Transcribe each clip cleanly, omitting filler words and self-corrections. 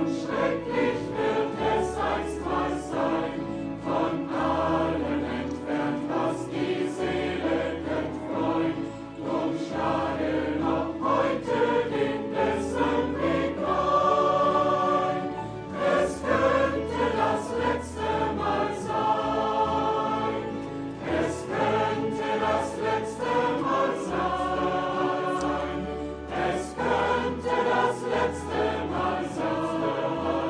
schrecklich wird es einstmals sein, von allem entfernt, was die Seele könnt freuen. Drum schlage noch heute den besten Weg ein. Es könnte das letzte Mal sein. Es könnte das letzte Mal sein. Es könnte das letzte Mal sein.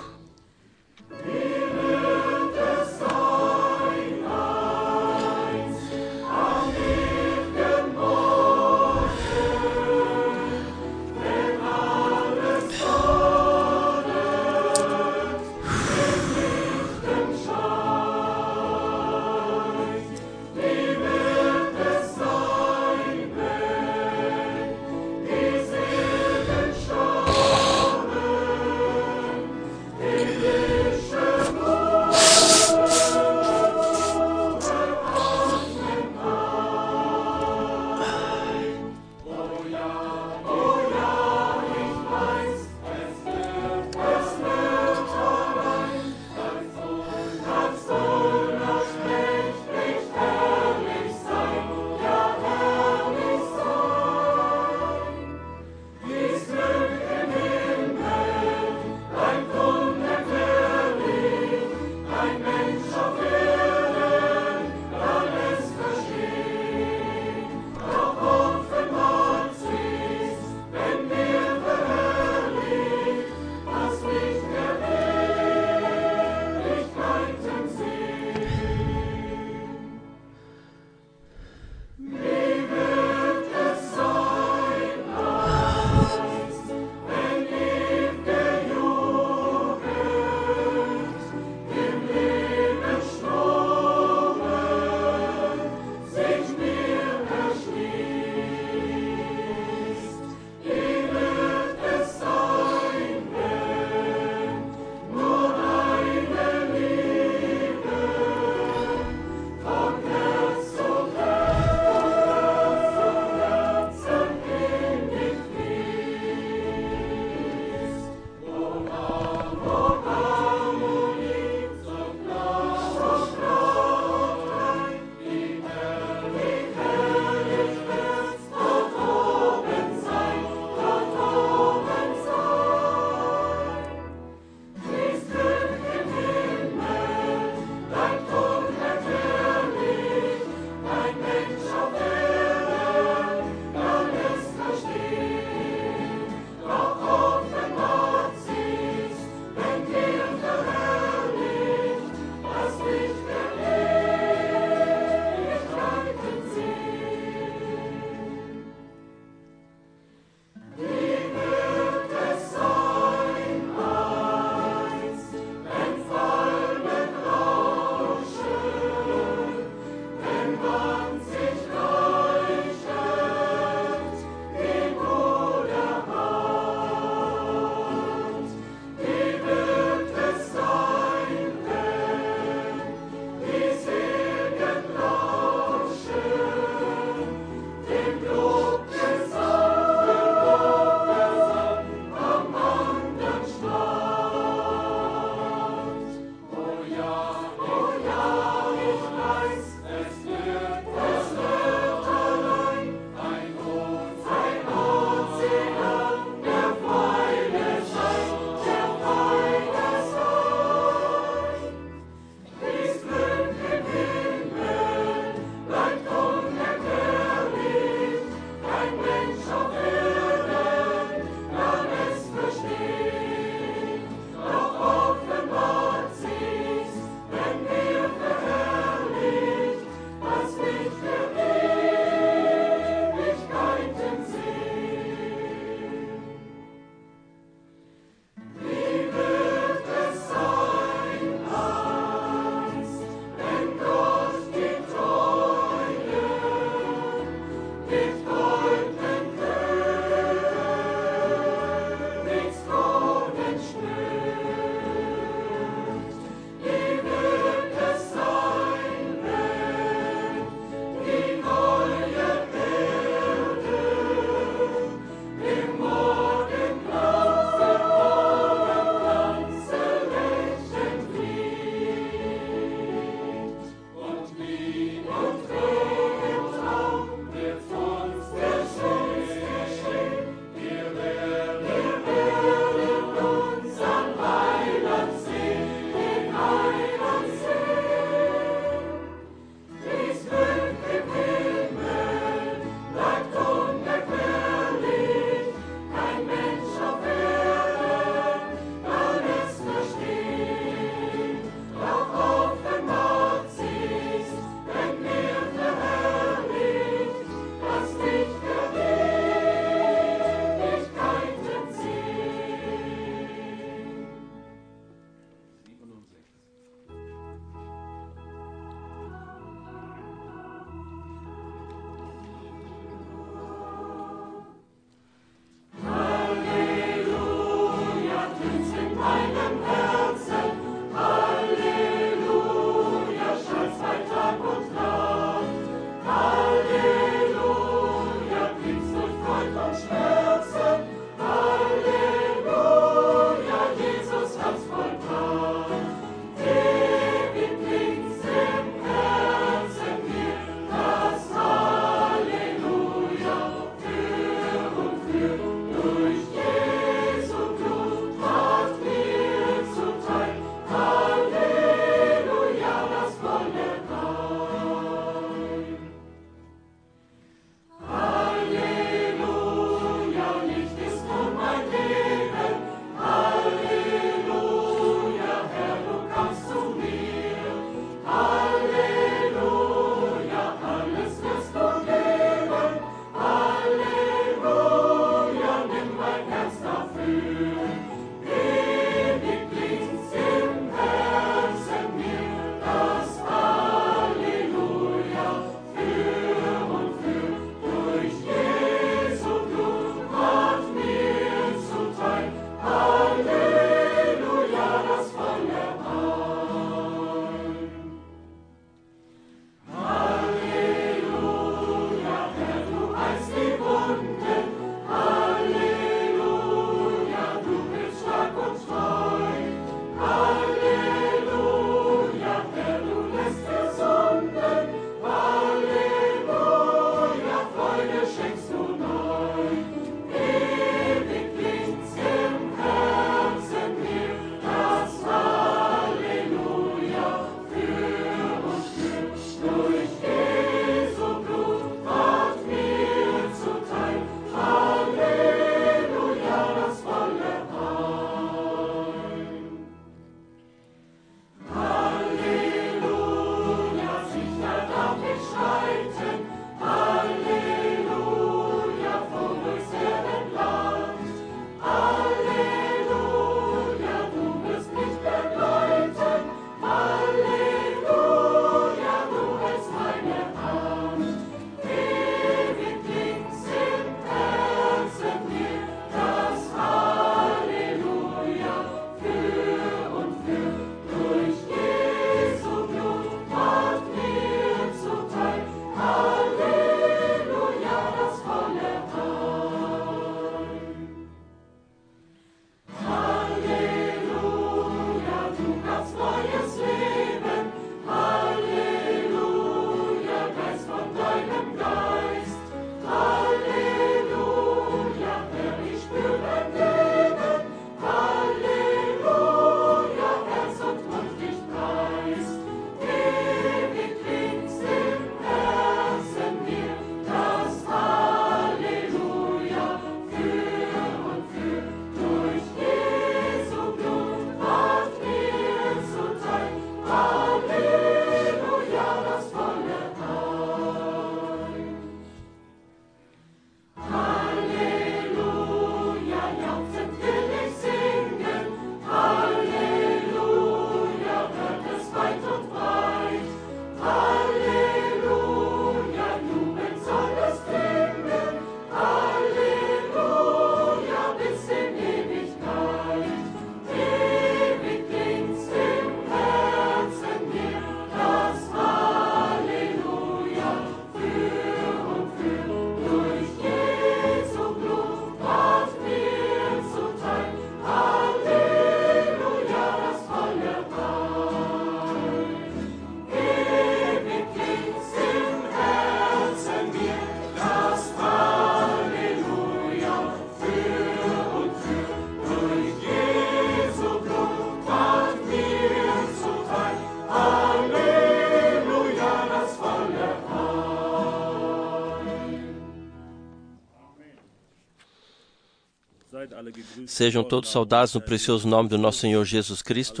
Sejam todos saudados no precioso nome do nosso Senhor Jesus Cristo.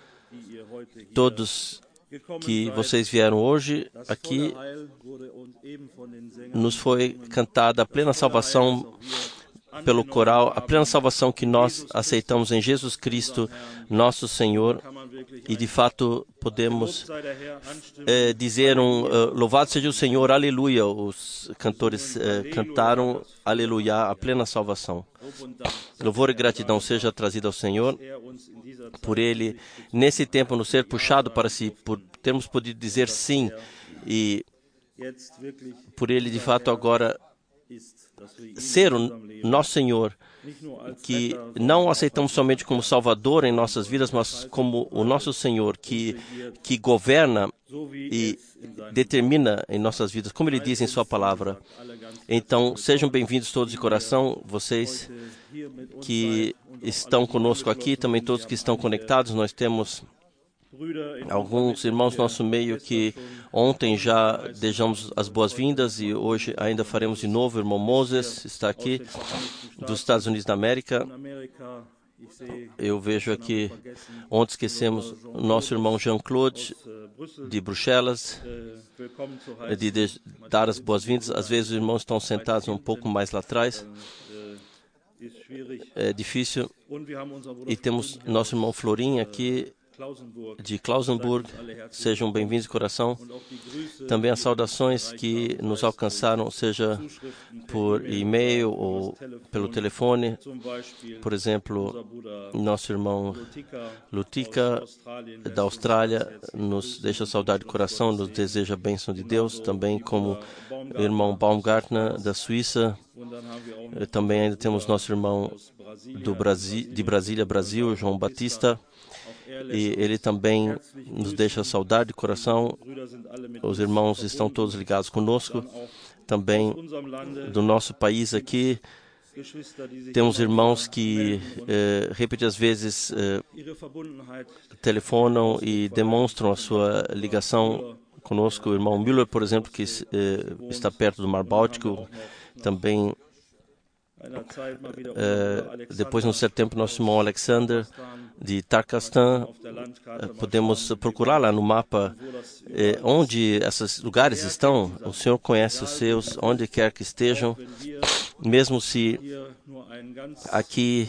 Todos que vocês vieram hoje aqui, nos foi cantada a plena salvação pelo coral, a plena salvação que nós aceitamos em Jesus Cristo, nosso Senhor, e de fato podemos dizer louvado seja o Senhor, aleluia. Os cantores cantaram aleluia, a plena salvação. Louvor e gratidão seja trazida ao Senhor por Ele nesse tempo nos ser puxado para si, por termos podido dizer sim, e por Ele de fato agora ser o nosso Senhor, que não aceitamos somente como Salvador em nossas vidas, mas como o nosso Senhor que governa e determina em nossas vidas, como Ele diz em Sua palavra. Então, sejam bem-vindos todos de coração, vocês que estão conosco aqui, também todos que estão conectados. Nós temos alguns irmãos no nosso meio que ontem já desejamos as boas-vindas e hoje ainda faremos de novo. O irmão Moses está aqui, dos Estados Unidos da América. Eu vejo aqui, ontem esquecemos o nosso irmão Jean-Claude, de Bruxelas, de dar as boas-vindas. Às vezes os irmãos estão sentados um pouco mais lá atrás. É difícil. E temos nosso irmão Florinha aqui, de Klausenburg. Sejam bem-vindos de coração. Também as saudações que nos alcançaram, seja por e-mail ou pelo telefone. Por exemplo, nosso irmão Lutica, da Austrália, nos deixa saudade de coração, nos deseja a bênção de Deus. Também como o irmão Baumgartner, da Suíça. Também ainda temos nosso irmão de Brasília, Brasil, João Batista. E ele também nos deixa saudade de coração. Os irmãos estão todos ligados conosco. Também do nosso país aqui, temos irmãos que repetidas vezes telefonam e demonstram a sua ligação conosco. O irmão Müller, por exemplo, que está perto do Mar Báltico, também. Depois, no certo tempo, nosso irmão Alexander, de Tarkastan, podemos procurar lá no mapa onde esses lugares estão. O Senhor conhece os seus, onde quer que estejam, mesmo se aqui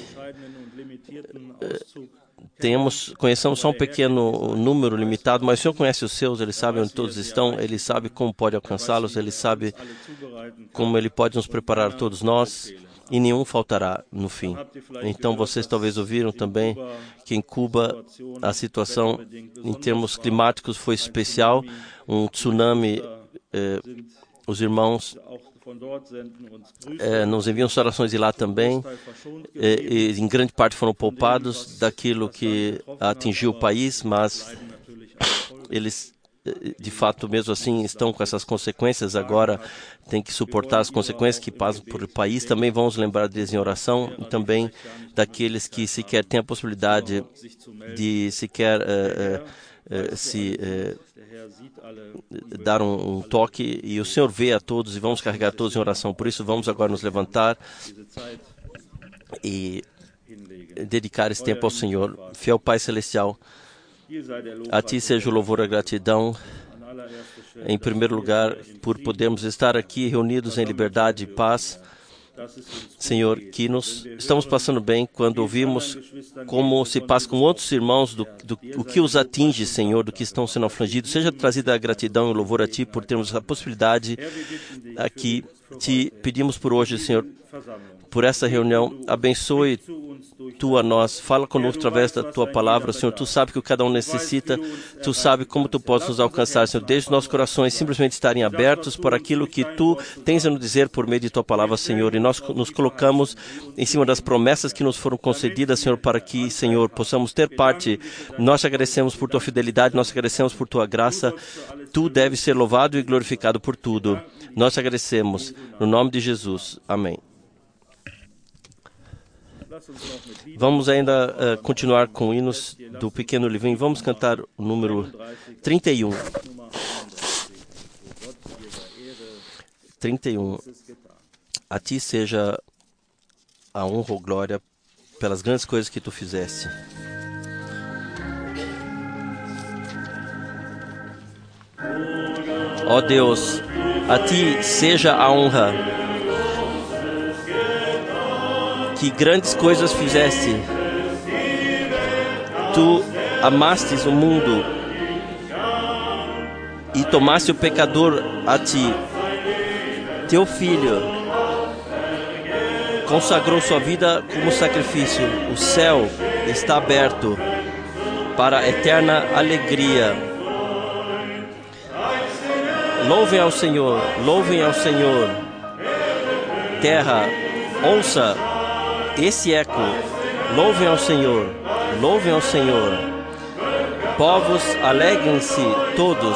conheçamos só um pequeno número limitado, mas o Senhor conhece os seus, Ele sabe onde todos estão, Ele sabe como pode alcançá-los, Ele sabe como Ele pode nos preparar a todos nós, e nenhum faltará no fim. Então, vocês talvez ouviram também que em Cuba a situação em termos climáticos foi especial, um tsunami. Os irmãos nos enviam orações de lá também, e em grande parte foram poupados daquilo que atingiu o país, mas eles, de fato, mesmo assim, estão com essas consequências agora, têm que suportar as consequências que passam por o país. Também vamos lembrar deles em oração, e também daqueles que sequer têm a possibilidade de sequer dar um toque, e o Senhor vê a todos, e vamos carregar todos em oração. Por isso, vamos agora nos levantar e dedicar esse tempo ao Senhor. Fiel Pai Celestial, a Ti seja o louvor e a gratidão, em primeiro lugar, por podermos estar aqui reunidos em liberdade e paz. Senhor, que estamos passando bem quando ouvimos como se passa com outros irmãos, o que os atinge, Senhor, do que estão sendo afligidos. Seja trazida a gratidão e o louvor a Ti por termos a possibilidade aqui. Te pedimos por hoje, Senhor, por essa reunião. Abençoe Tu a nós, fala conosco através da Tua palavra, Senhor. Tu sabe que o que cada um necessita, Tu sabe como Tu podes nos alcançar, Senhor. Deixe os nossos corações simplesmente estarem abertos por aquilo que Tu tens a nos dizer por meio de Tua palavra, Senhor. E nós nos colocamos em cima das promessas que nos foram concedidas, Senhor, para que, Senhor, possamos ter parte. Nós te agradecemos por Tua fidelidade, nós te agradecemos por Tua graça. Tu deves ser louvado e glorificado por tudo. Nós te agradecemos. No nome de Jesus. Amém. Vamos ainda continuar com hinos do pequeno livrinho. Vamos cantar o número 31. 31. A Ti seja a honra ou glória pelas grandes coisas que tu fizeste. Ó Deus, a ti seja a honra. Que grandes coisas fizeste. Tu amastes o mundo e tomaste o pecador a ti. Teu filho consagrou sua vida como sacrifício. O céu está aberto para a eterna alegria. Louvem ao Senhor, louvem ao Senhor. Terra, ouça esse eco. Louvem ao Senhor, louvem ao Senhor. Povos, alegrem-se todos.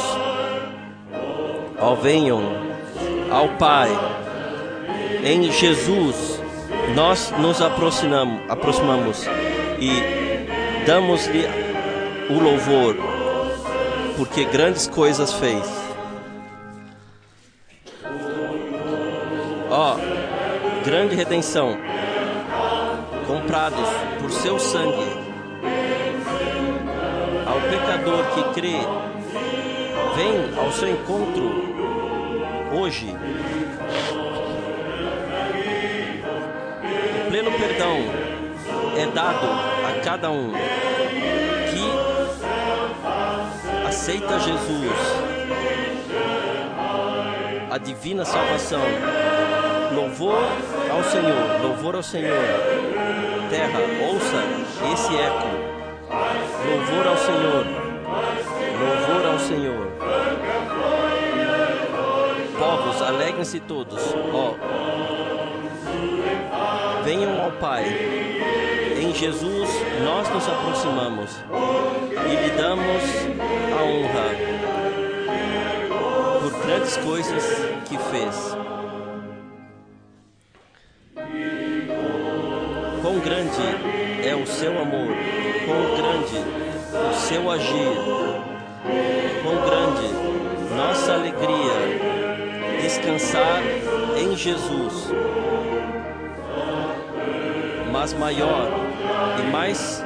Ó, venham ao Pai. Em Jesus, nós nos aproximamos e damos-lhe o louvor, porque grandes coisas fez. Ó, grande redenção, comprados por seu sangue. Ao pecador que crê, vem ao seu encontro hoje. O pleno perdão é dado a cada um que aceita Jesus. A divina salvação. Louvor ao Senhor, louvor ao Senhor. Terra, ouça esse eco. Louvor ao Senhor, louvor ao Senhor. Povos, alegrem-se todos. Ó, venham ao Pai. Em Jesus nós nos aproximamos e lhe damos a honra por grandes coisas que fez. Quão grande é o seu amor, quão grande o seu agir, quão grande nossa alegria descansar em Jesus. Mas maior e mais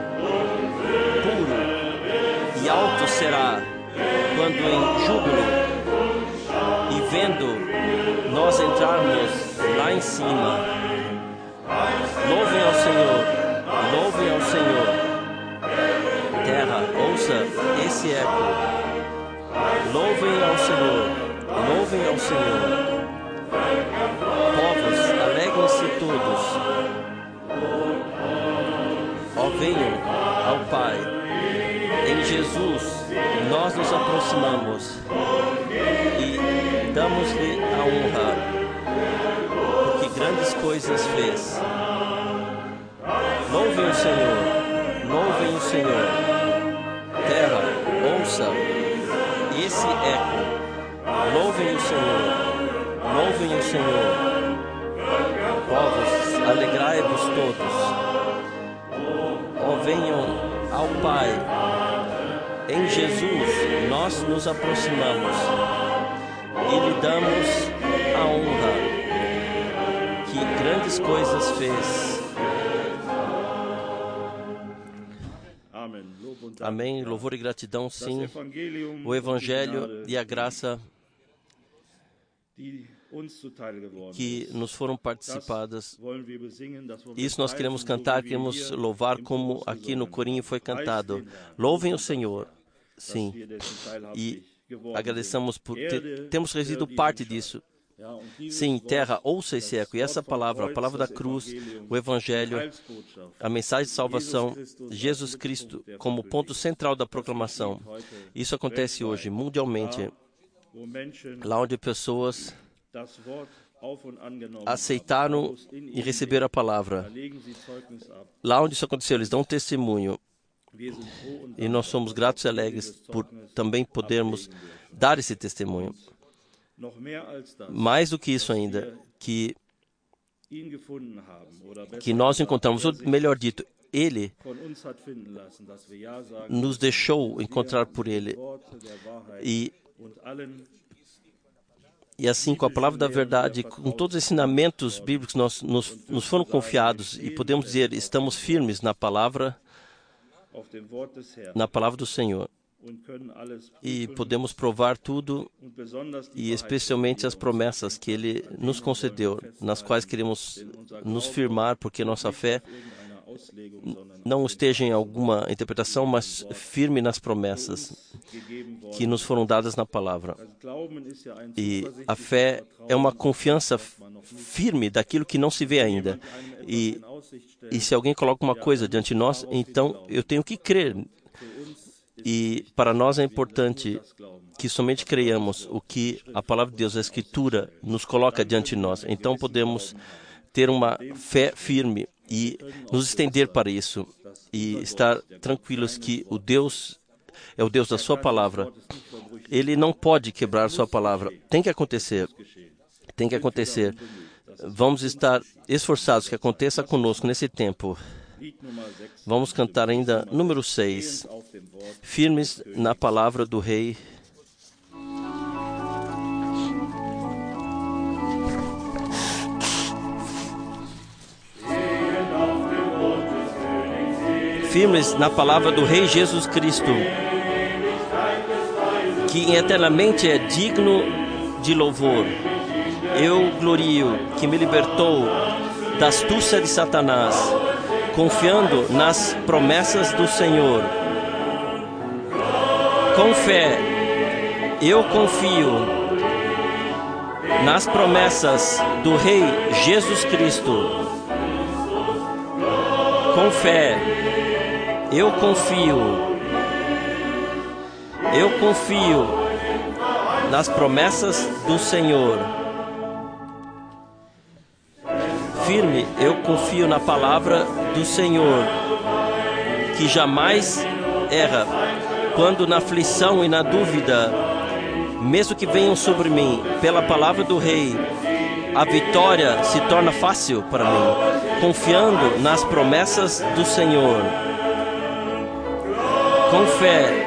puro e alto será quando em júbilo e vendo nós entrarmos lá em cima. Louvem ao Senhor, louvem ao Senhor. Terra, ouça esse eco. Louvem ao Senhor, louvem ao Senhor. Povos, alegrem-se todos. Ó, venham ao Pai. Em Jesus nós nos aproximamos e damos-lhe a honra, porque grandes coisas fez. Louvem o Senhor, louvem o Senhor. Terra, ouça esse eco. Louvem o Senhor, louvem o Senhor. Povos, alegrai-vos todos. Ó, venham ao Pai. Em Jesus nós nos aproximamos e lhe damos a honra, que grandes coisas fez. Amém. Louvor e gratidão, sim. O Evangelho e a graça que nos foram participadas. Isso nós queremos cantar, queremos louvar como aqui no corinho foi cantado. Louvem o Senhor. Sim. E agradecemos por termos recebido parte disso. Sim, terra, ouça esse eco. E essa palavra, a palavra da cruz, o Evangelho, a mensagem de salvação, Jesus Cristo como ponto central da proclamação. Isso acontece hoje, mundialmente, lá onde pessoas aceitaram e receberam a palavra. Lá onde isso aconteceu, eles dão testemunho. E nós somos gratos e alegres por também podermos dar esse testemunho. Mais do que isso ainda, que nós encontramos, ou melhor dito, Ele nos deixou encontrar por Ele. E assim, com a palavra da verdade, com todos os ensinamentos bíblicos nos foram confiados e podemos dizer, estamos firmes na palavra do Senhor. E podemos provar tudo, e especialmente as promessas que Ele nos concedeu, nas quais queremos nos firmar, porque nossa fé não esteja em alguma interpretação, mas firme nas promessas que nos foram dadas na palavra. E a fé é uma confiança firme daquilo que não se vê ainda. E se alguém coloca uma coisa diante de nós, então eu tenho que crer. E para nós é importante que somente creiamos o que a palavra de Deus, a Escritura, nos coloca diante de nós. Então podemos ter uma fé firme e nos estender para isso e estar tranquilos que o Deus é o Deus da sua palavra. Ele não pode quebrar a sua palavra. Tem que acontecer. Tem que acontecer. Vamos estar esforçados que aconteça conosco nesse tempo. Vamos cantar ainda número 6. Firmes na palavra do Rei. Firmes na palavra do Rei Jesus Cristo, que eternamente é digno de louvor. Eu glorio que me libertou da astúcia de Satanás, confiando nas promessas do Senhor. Com fé, eu confio nas promessas do Rei Jesus Cristo. Com fé, eu confio nas promessas do Senhor. Firme, eu confio na palavra do Senhor, que jamais erra. Quando na aflição e na dúvida, mesmo que venham sobre mim, pela palavra do Rei, a vitória se torna fácil para mim, confiando nas promessas do Senhor. Com fé,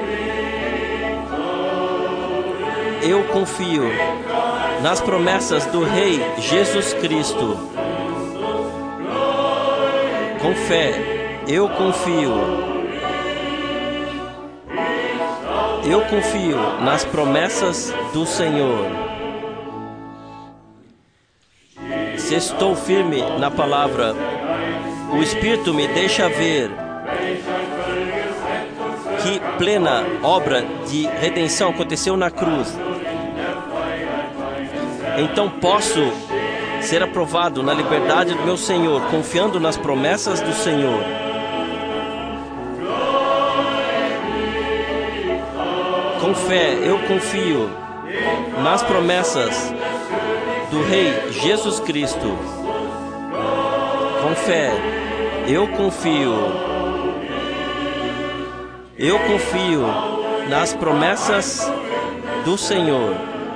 eu confio nas promessas do Rei Jesus Cristo. Com fé, eu confio nas promessas do Senhor. Se estou firme na palavra, o Espírito me deixa ver que plena obra de redenção aconteceu na cruz. Então posso ser aprovado na liberdade do meu Senhor, confiando nas promessas do Senhor. Com fé, eu confio nas promessas do Rei Jesus Cristo. Com fé, eu confio nas promessas do Senhor.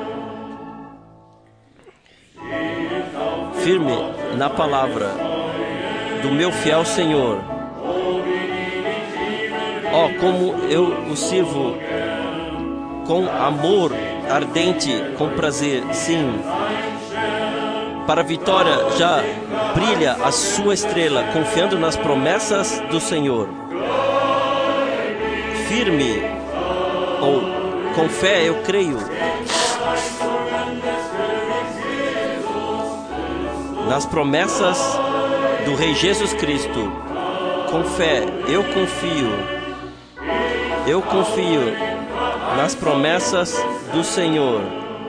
Firme na palavra do meu fiel Senhor. Como eu o sirvo com amor ardente, com prazer, sim. Para a vitória já brilha a sua estrela, confiando nas promessas do Senhor. Firme, com fé eu creio nas promessas do Rei Jesus Cristo. Com fé eu confio nas promessas do Senhor.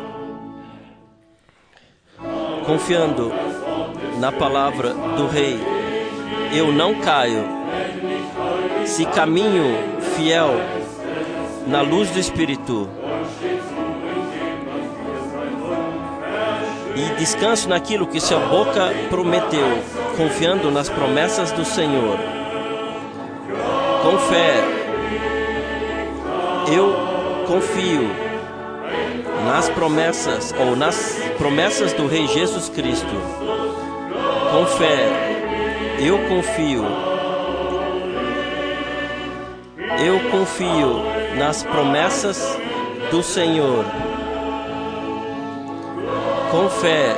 Confiando na palavra do Rei, eu não caio. Se caminho fiel na luz do Espírito e descanso naquilo que sua boca prometeu, confiando nas promessas do Senhor. Com fé, eu confio nas promessas do Rei Jesus Cristo. Com fé, eu confio nas promessas do Senhor. Com fé,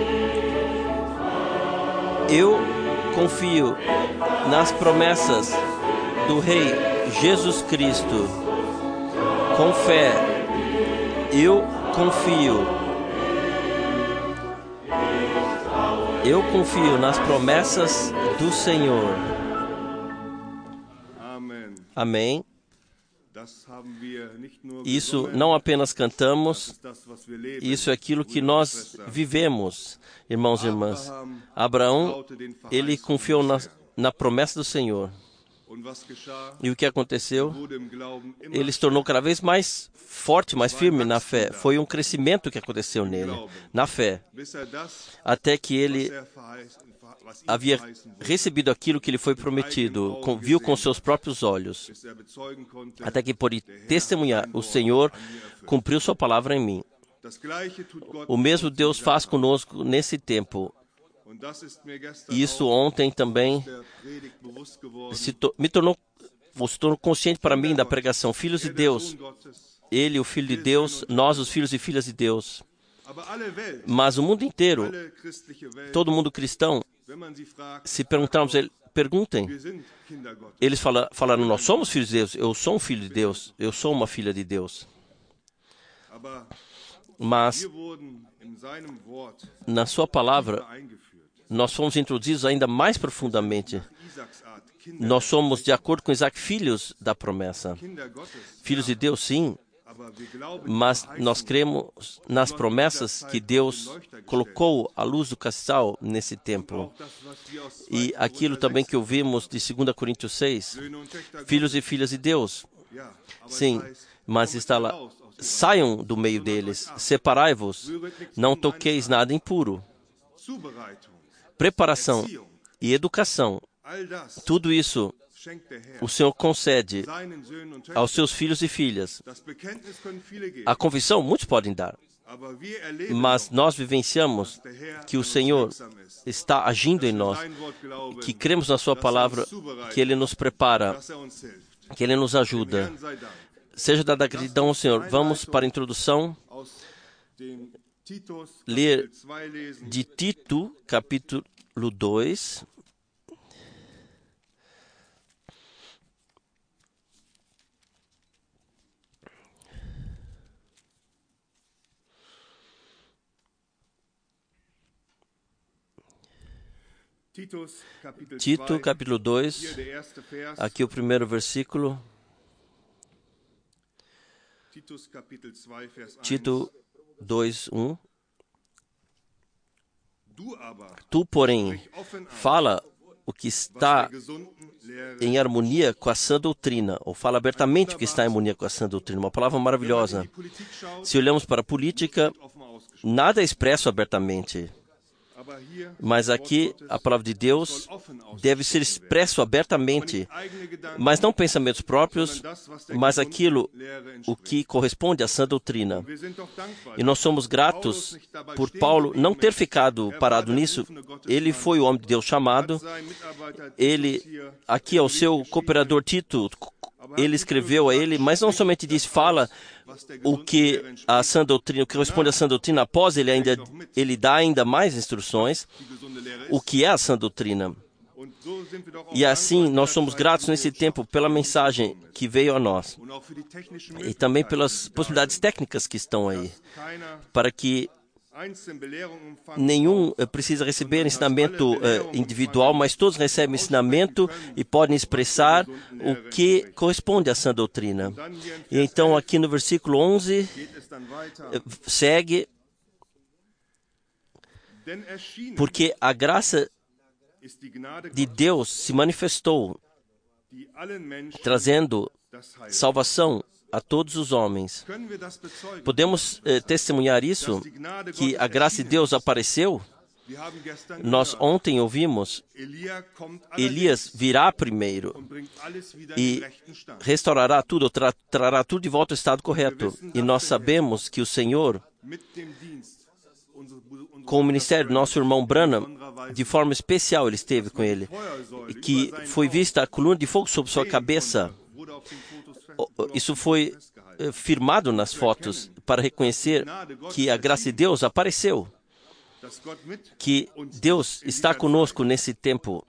eu confio nas promessas do Rei Jesus Cristo. Com fé, eu confio. Eu confio nas promessas do Senhor. Amém. Isso não apenas cantamos, isso é aquilo que nós vivemos, irmãos e irmãs. Abraão, ele confiou na promessa do Senhor. E o que aconteceu? Ele se tornou cada vez mais forte, mais firme na fé. Foi um crescimento que aconteceu nele, na fé. Até que ele havia recebido aquilo que lhe foi prometido, viu com seus próprios olhos. Até que pôde testemunhar, o Senhor cumpriu sua palavra em mim. O mesmo Deus faz conosco nesse tempo. E isso ontem também se tornou consciente para mim da pregação. Filhos de Deus, Ele, o Filho de Deus, nós, os filhos e filhas de Deus. Mas o mundo inteiro, todo mundo cristão, se perguntarmos, perguntem. Eles falaram, nós somos filhos de Deus, eu sou um filho de Deus, eu sou uma filha de Deus. Mas, na sua palavra, nós fomos introduzidos ainda mais profundamente. Nós somos, de acordo com Isaac, filhos da promessa. Filhos de Deus, sim, mas nós cremos nas promessas que Deus colocou à luz do cristal nesse tempo. E aquilo também que ouvimos de 2 Coríntios 6, filhos e filhas de Deus. Sim, mas está lá, saiam do meio deles, separai-vos, não toqueis nada impuro. Preparação e educação, tudo isso o Senhor concede aos seus filhos e filhas. A confissão muitos podem dar, mas nós vivenciamos que o Senhor está agindo em nós, que cremos na sua palavra, que Ele nos prepara, que Ele nos ajuda. Seja dada gratidão ao Senhor. Vamos para a introdução, ler de Tito, capítulo 2. Tito, capítulo 2, aqui o primeiro versículo. Tito 2, 1. Tu, porém, fala o que está em harmonia com a sã doutrina, ou fala abertamente o que está em harmonia com a sã doutrina. Uma palavra maravilhosa. Se olhamos para a política, nada é expresso abertamente. Mas aqui, a palavra de Deus deve ser expresso abertamente, mas não pensamentos próprios, mas aquilo o que corresponde à sã doutrina. E nós somos gratos por Paulo não ter ficado parado nisso. Ele foi o homem de Deus chamado. Ele, aqui ao seu cooperador Tito, ele escreveu a ele, mas não somente disse, fala o que a sã doutrina, o que corresponde à sã doutrina. Após ele dá ainda mais instruções, o que é a sã doutrina. E assim nós somos gratos nesse tempo pela mensagem que veio a nós e também pelas possibilidades técnicas que estão aí, para que nenhum precisa receber ensinamento individual, mas todos recebem ensinamento e podem expressar o que corresponde à sã doutrina. E então aqui no versículo 11, segue, porque a graça de Deus se manifestou, trazendo salvação a todos os homens. Podemos testemunhar isso, que a graça de Deus apareceu? Nós ontem ouvimos, Elias virá primeiro e restaurará tudo, trará tudo de volta ao estado correto. E nós sabemos que o Senhor, com o ministério do nosso irmão Branham, de forma especial ele esteve com ele, que foi vista a coluna de fogo sobre sua cabeça. Isso foi firmado nas fotos para reconhecer que a graça de Deus apareceu. que Deus está conosco nesse tempo,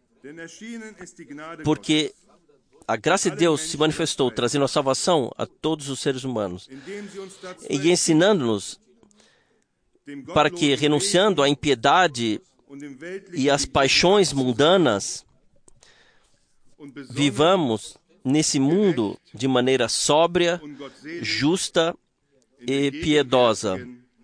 porque a graça de Deus se manifestou, trazendo a salvação a todos os seres humanos e ensinando-nos para que, renunciando à impiedade e às paixões mundanas, vivamos nesse mundo de maneira sóbria, justa e piedosa.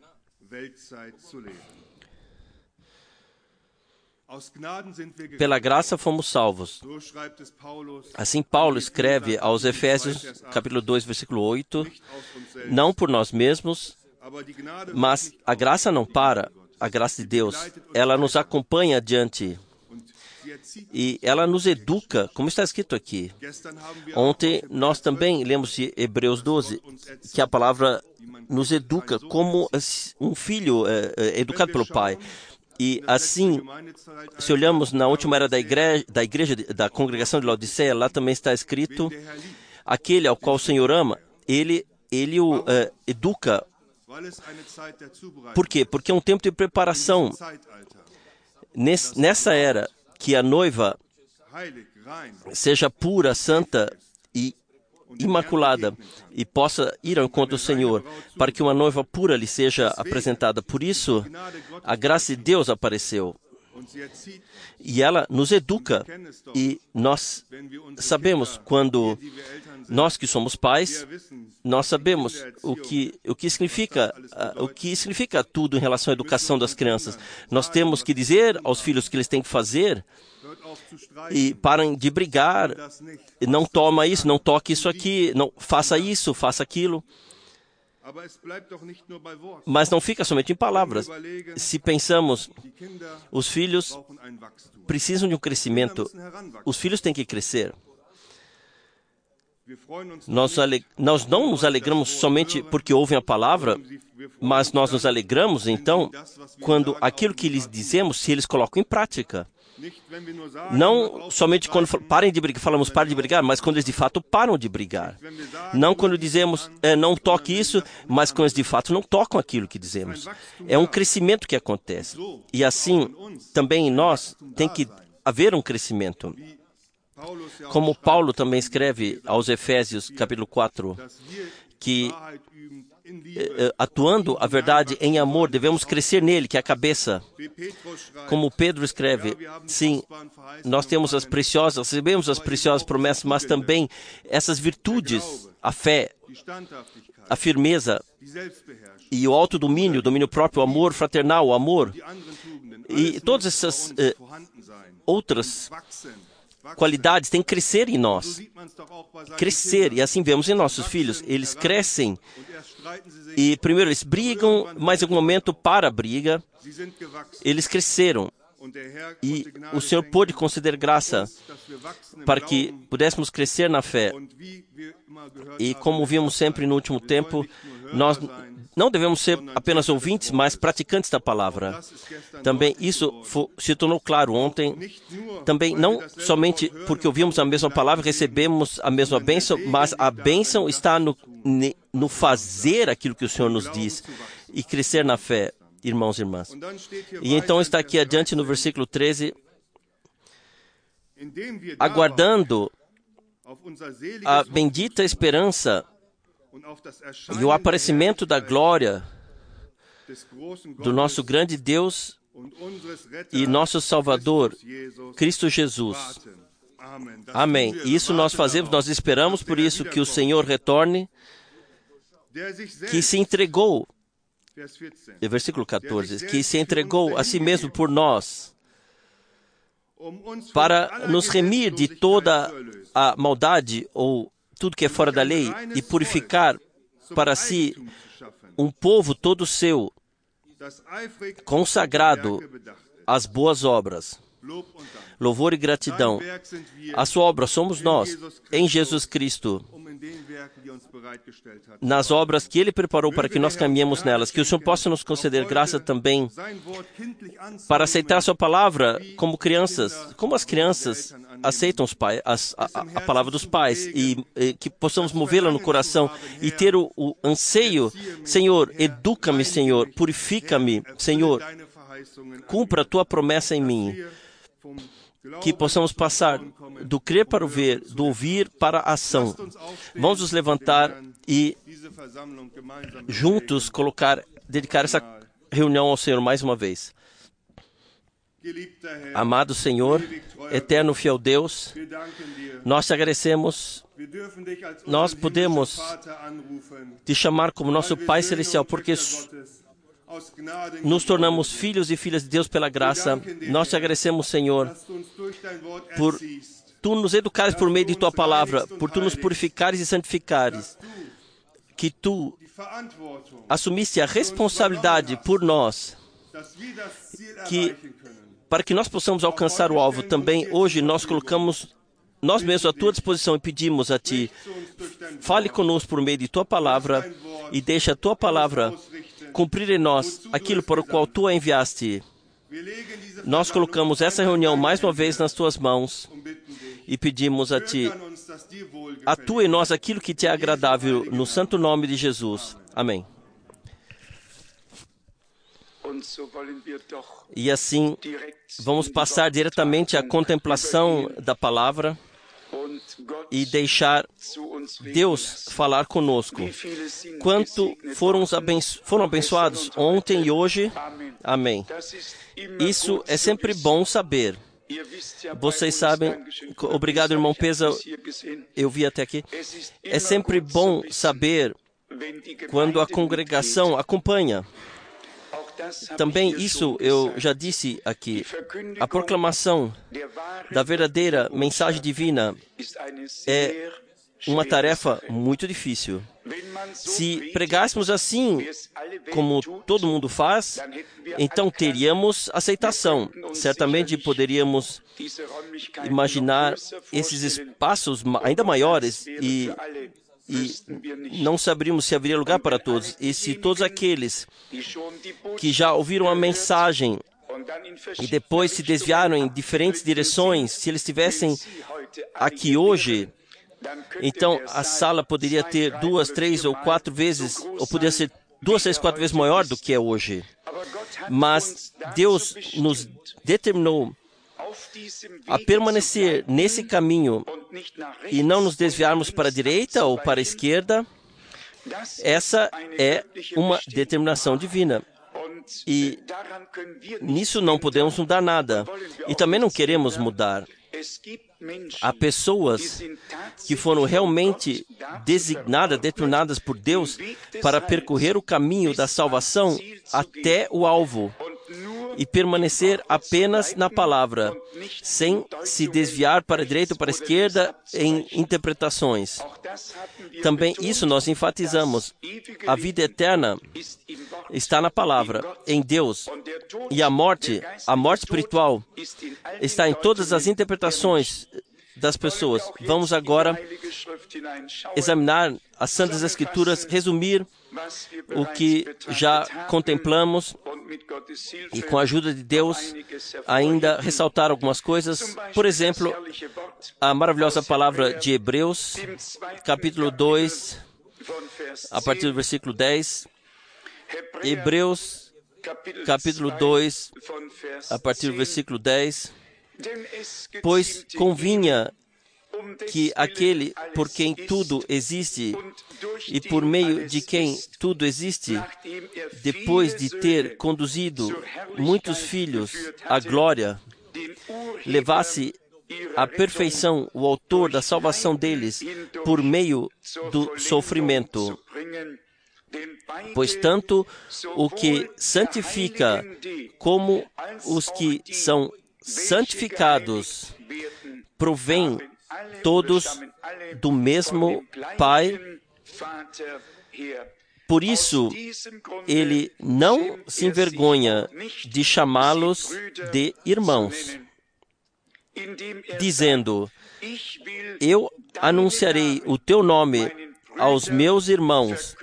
Pela graça fomos salvos. Assim Paulo escreve aos Efésios, capítulo 2, versículo 8, não por nós mesmos, mas a graça não para, a graça de Deus, ela nos acompanha adiante e ela nos educa, como está escrito aqui. Ontem nós também lemos de Hebreus 12, que a palavra nos educa como um filho educado pelo pai. E assim, se olhamos na última era da igreja da congregação de Laodiceia, lá também está escrito, aquele ao qual o Senhor ama, ele o educa. Por quê? Porque é um tempo de preparação. Nessa era, que a noiva seja pura, santa e imaculada e possa ir ao encontro do Senhor, para que uma noiva pura lhe seja apresentada. Por isso, a graça de Deus apareceu. E ela nos educa. E nós sabemos, quando nós que somos pais, nós sabemos o que significa tudo em relação à educação das crianças. Nós temos que dizer aos filhos o que eles têm que fazer e parem de brigar. Não toma isso, não toque isso aqui, não faça isso, faça aquilo. Mas não fica somente em palavras. Se pensamos, os filhos precisam de um crescimento. Os filhos têm que crescer. Nós não nos alegramos somente porque ouvem a palavra, mas nós nos alegramos, então, quando aquilo que lhes dizemos, se eles colocam em prática. Não somente quando falamos parem de brigar, mas quando eles de fato param de brigar. Não quando dizemos não toque isso, mas quando eles de fato não tocam aquilo que dizemos. É um crescimento que acontece. E assim, também em nós tem que haver um crescimento. Como Paulo também escreve aos Efésios, capítulo 4, que atuando a verdade em amor, devemos crescer nele, que é a cabeça. Como Pedro escreve, sim, nós recebemos as preciosas promessas, mas também essas virtudes, a fé, a firmeza e o autodomínio, o domínio próprio, o amor fraternal, o amor e todas essas outras qualidades têm que crescer em nós. Crescer, e assim vemos em nossos filhos. Eles crescem e primeiro eles brigam, mas em algum momento para a briga, eles cresceram. E o Senhor pôde conceder graça para que pudéssemos crescer na fé. E como vimos sempre no último tempo, nós não devemos ser apenas ouvintes, mas praticantes da palavra. Também isso se tornou claro ontem. Também não somente porque ouvimos a mesma palavra, recebemos a mesma bênção, mas a bênção está no fazer aquilo que o Senhor nos diz e crescer na fé, irmãos e irmãs. E então está aqui adiante no versículo 13, aguardando a bendita esperança e o aparecimento da glória do nosso grande Deus e nosso Salvador, Cristo Jesus. Amém. E isso nós fazemos, nós esperamos por isso que o Senhor retorne, que se entregou, versículo 14, que se entregou a si mesmo por nós, para nos remir de toda a maldade ou tudo que é fora da lei e purificar para si um povo todo seu, consagrado às boas obras. Louvor e gratidão. A sua obra somos nós, em Jesus Cristo, nas obras que Ele preparou para que nós caminhemos nelas. Que o Senhor possa nos conceder graça também para aceitar a sua palavra como crianças, como as crianças aceitam os pais, a palavra dos pais, e que possamos movê-la no coração e ter o anseio. Senhor, educa-me, Senhor, purifica-me, Senhor, cumpra a tua promessa em mim, que possamos passar do crer para o ver, do ouvir para a ação. Vamos nos levantar e juntos dedicar essa reunião ao Senhor mais uma vez. Amado Senhor, eterno fiel Deus, nós te agradecemos. Nós podemos te chamar como nosso Pai Celestial, porque nos tornamos filhos e filhas de Deus pela graça. Nós te agradecemos, Senhor, por tu nos educares por meio de tua palavra, por tu nos purificares e santificares, que tu assumiste a responsabilidade por nós, para que nós possamos alcançar o alvo. Também hoje nós colocamos nós mesmos à tua disposição e pedimos a ti, fale conosco por meio de tua palavra e deixa a tua palavra cumprir em nós aquilo para o qual tu a enviaste. Nós colocamos essa reunião mais uma vez nas tuas mãos e pedimos a ti, atua em nós aquilo que te é agradável, no santo nome de Jesus. Amém. E assim, vamos passar diretamente à contemplação da palavra e deixar Deus falar conosco. Quanto foram abençoados ontem e hoje? Amém. Isso é sempre bom saber. Vocês sabem, obrigado, irmão Pesa, eu vi até aqui. É sempre bom saber quando a congregação acompanha. Também isso eu já disse aqui. A proclamação da verdadeira mensagem divina é uma tarefa muito difícil. Se pregássemos assim, como todo mundo faz, então teríamos aceitação. Certamente poderíamos imaginar esses espaços ainda maiores e não saberíamos se haveria lugar para todos. E se todos aqueles que já ouviram a mensagem e depois se desviaram em diferentes direções, se eles estivessem aqui hoje, então a sala poderia ter 2, 3 ou 4 vezes, ou poderia ser 2, 3, 4 vezes maior do que é hoje. Mas Deus nos determinou a permanecer nesse caminho e não nos desviarmos para a direita ou para a esquerda. Essa é uma determinação divina. E nisso não podemos mudar nada. E também não queremos mudar. Há pessoas que foram realmente determinadas por Deus para percorrer o caminho da salvação até o alvo e permanecer apenas na palavra, sem se desviar para a direita ou para a esquerda em interpretações. Também isso nós enfatizamos. A vida eterna está na palavra, em Deus. E a morte espiritual, está em todas as interpretações das pessoas. Vamos agora examinar as Santas Escrituras, resumir o que já contemplamos e, com a ajuda de Deus, ainda ressaltar algumas coisas. Por exemplo, a maravilhosa palavra de Hebreus, capítulo 2, a partir do versículo 10. Hebreus, capítulo 2, a partir do versículo 10. Pois convinha que aquele por quem tudo existe e por meio de quem tudo existe, depois de ter conduzido muitos filhos à glória, levasse à perfeição o autor da salvação deles por meio do sofrimento. Pois tanto o que santifica como os que são santificados provém todos do mesmo Pai. Por isso, ele não se envergonha de chamá-los de irmãos, dizendo: eu anunciarei o teu nome aos meus irmãos,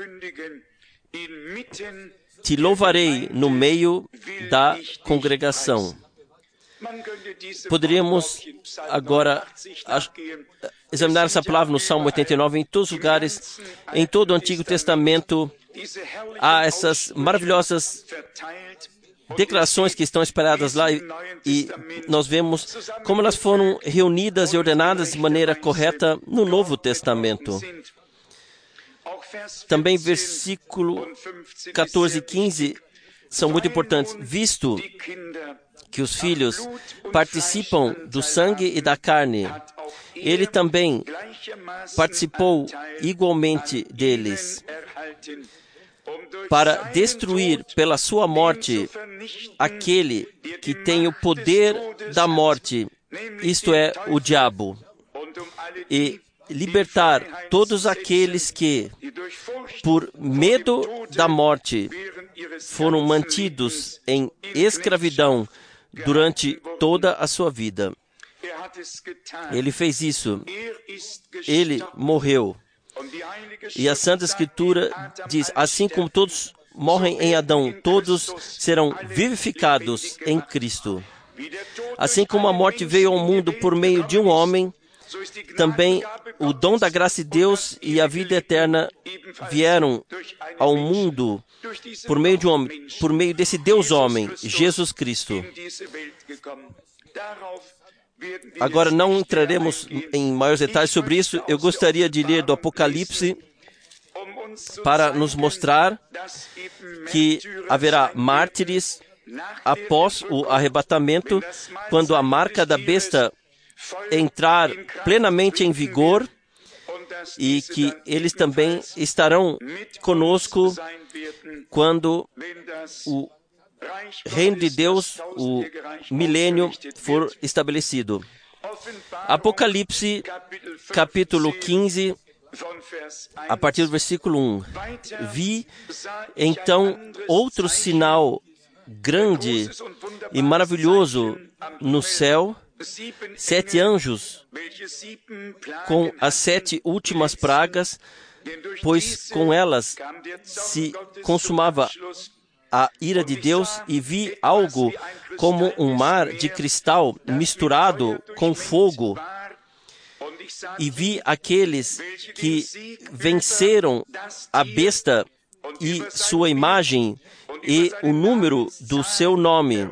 te louvarei no meio da congregação. Poderíamos agora examinar essa palavra no Salmo 89. Em todos os lugares, em todo o Antigo Testamento, há essas maravilhosas declarações que estão espalhadas lá e nós vemos como elas foram reunidas e ordenadas de maneira correta no Novo Testamento. Também versículo 14 e 15 são muito importantes. Visto que os filhos participam do sangue e da carne, ele também participou igualmente deles, para destruir pela sua morte aquele que tem o poder da morte, isto é, o diabo, e libertar todos aqueles que, por medo da morte, foram mantidos em escravidão durante toda a sua vida. Ele fez isso. Ele morreu. E a Santa Escritura diz, assim como todos morrem em Adão, todos serão vivificados em Cristo. Assim como a morte veio ao mundo por meio de um homem, também o dom da graça de Deus e a vida eterna vieram ao mundo por meio de um homem, por meio desse Deus-homem, Jesus Cristo. Agora não entraremos em maiores detalhes sobre isso. Eu gostaria de ler do Apocalipse para nos mostrar que haverá mártires após o arrebatamento, quando a marca da besta entrar plenamente em vigor, e que eles também estarão conosco quando o Reino de Deus, o milênio, for estabelecido. Apocalipse, capítulo 15, a partir do versículo 1. Vi, então, outro sinal grande e maravilhoso no céu, 7 anjos com as 7 últimas pragas, pois com elas se consumava a ira de Deus, e vi algo como um mar de cristal misturado com fogo, e vi aqueles que venceram a besta e sua imagem e o número do seu nome,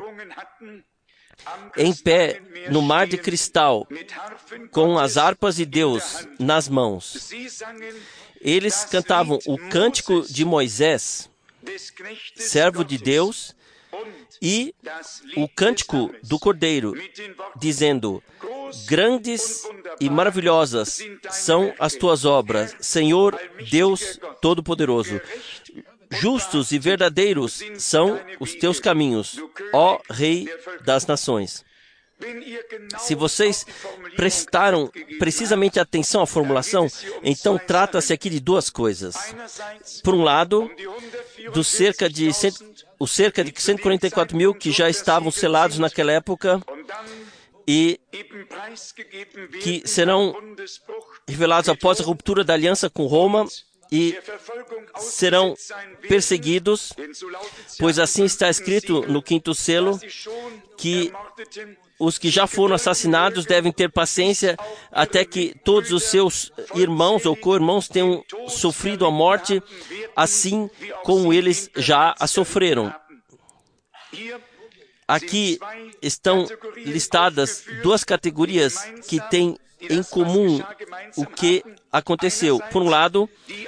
em pé no mar de cristal, com as harpas de Deus nas mãos. Eles cantavam o cântico de Moisés, servo de Deus, e o cântico do Cordeiro, dizendo: grandes e maravilhosas são as tuas obras, Senhor Deus Todo-Poderoso. Justos e verdadeiros são os teus caminhos, ó Rei das Nações. Se vocês prestaram precisamente atenção à formulação, então trata-se aqui de duas coisas. Por um lado, os cerca de 144 mil que já estavam selados naquela época e que serão revelados após a ruptura da aliança com Roma e serão perseguidos, pois assim está escrito no 5º selo, que os que já foram assassinados devem ter paciência até que todos os seus irmãos ou co-irmãos tenham sofrido a morte, assim como eles já a sofreram. Aqui estão listadas duas categorias que têm em comum o que aconteceu. Por um lado,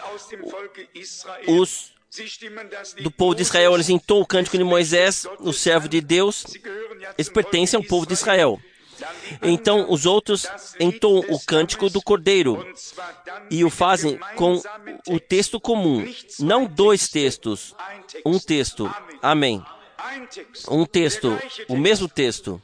os do povo de Israel, eles entoam o cântico de Moisés, o servo de Deus, eles pertencem ao povo de Israel. Então, os outros entoam o cântico do Cordeiro e o fazem com o texto comum, não dois textos, um texto. Amém. Um texto, o mesmo texto.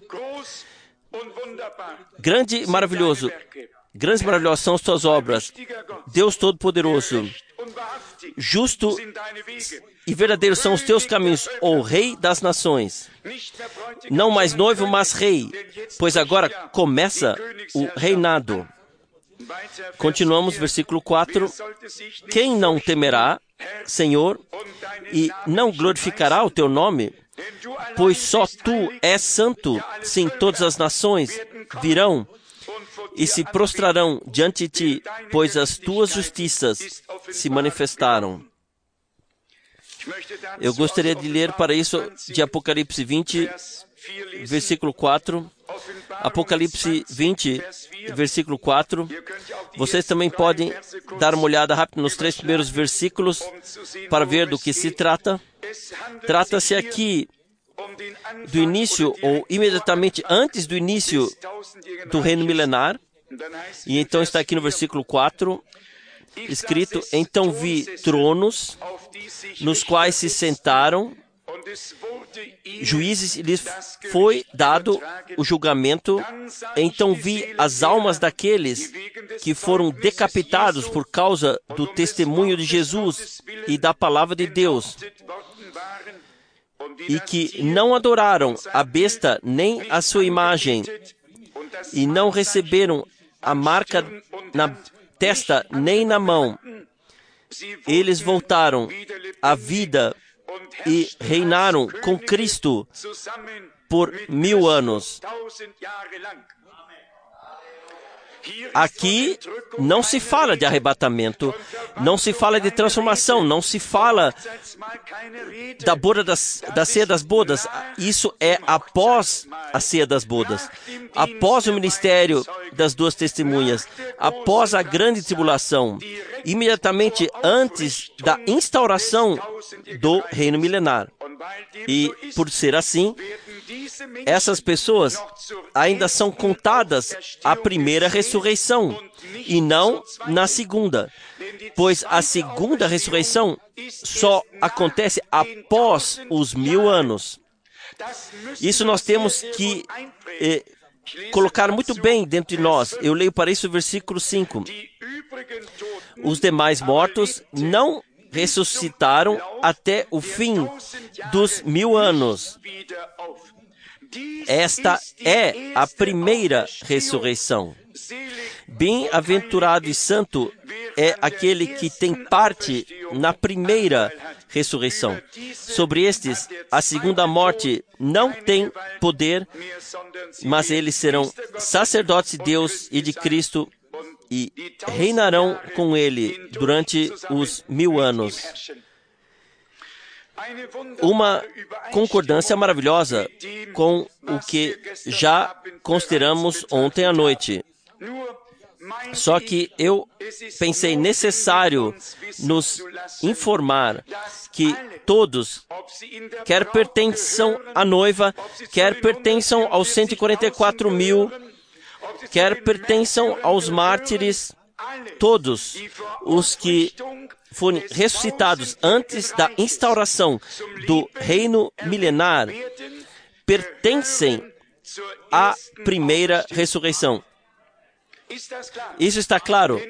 Grande e maravilhoso, grandes e maravilhosas são as tuas obras, Deus Todo-Poderoso. Justo e verdadeiro são os teus caminhos, ó Rei das Nações. Não mais noivo, mas rei, pois agora começa o reinado. Continuamos, versículo 4. Quem não temerá, Senhor, e não glorificará o teu nome? Pois só tu és santo. Sim, todas as nações virão e se prostrarão diante de ti, pois as tuas justiças se manifestaram. Eu gostaria de ler para isso de Apocalipse 20, versículo 4. Apocalipse 20, versículo 4. Vocês também podem dar uma olhada rápida nos 3 primeiros versículos para ver do que se trata. Trata-se aqui do início, ou imediatamente antes do início do reino milenar. E então está aqui no versículo 4, escrito: Então vi tronos, nos quais se sentaram juízes, e lhes foi dado o julgamento. Então vi as almas daqueles que foram decapitados por causa do testemunho de Jesus e da palavra de Deus, e que não adoraram a besta nem a sua imagem, e não receberam a marca na testa nem na mão. Eles voltaram à vida e reinaram com Cristo por 1000 anos. Aqui não se fala de arrebatamento, não se fala de transformação, não se fala da boda da ceia das bodas. Isso é após a ceia das bodas, após o ministério das 2 testemunhas, após a grande tribulação, imediatamente antes da instauração do reino milenar. E, por ser assim, essas pessoas ainda são contadas à primeira ressurreição e não na segunda, pois a segunda ressurreição só acontece após os 1000 anos. Isso nós temos que colocar muito bem dentro de nós. Eu leio para isso o versículo 5. Os demais mortos não ressuscitaram até o fim dos 1000 anos. Esta é a primeira ressurreição. Bem-aventurado e santo é aquele que tem parte na primeira ressurreição. Sobre estes, a segunda morte não tem poder, mas eles serão sacerdotes de Deus e de Cristo e reinarão com Ele durante os 1000 anos. Uma concordância maravilhosa com o que já consideramos ontem à noite. Só que eu pensei necessário nos informar que todos, quer pertençam à noiva, quer pertençam aos 144.000, quer pertençam aos mártires, todos os que forem ressuscitados antes da instauração do reino milenar pertencem à primeira ressurreição. Isso está claro?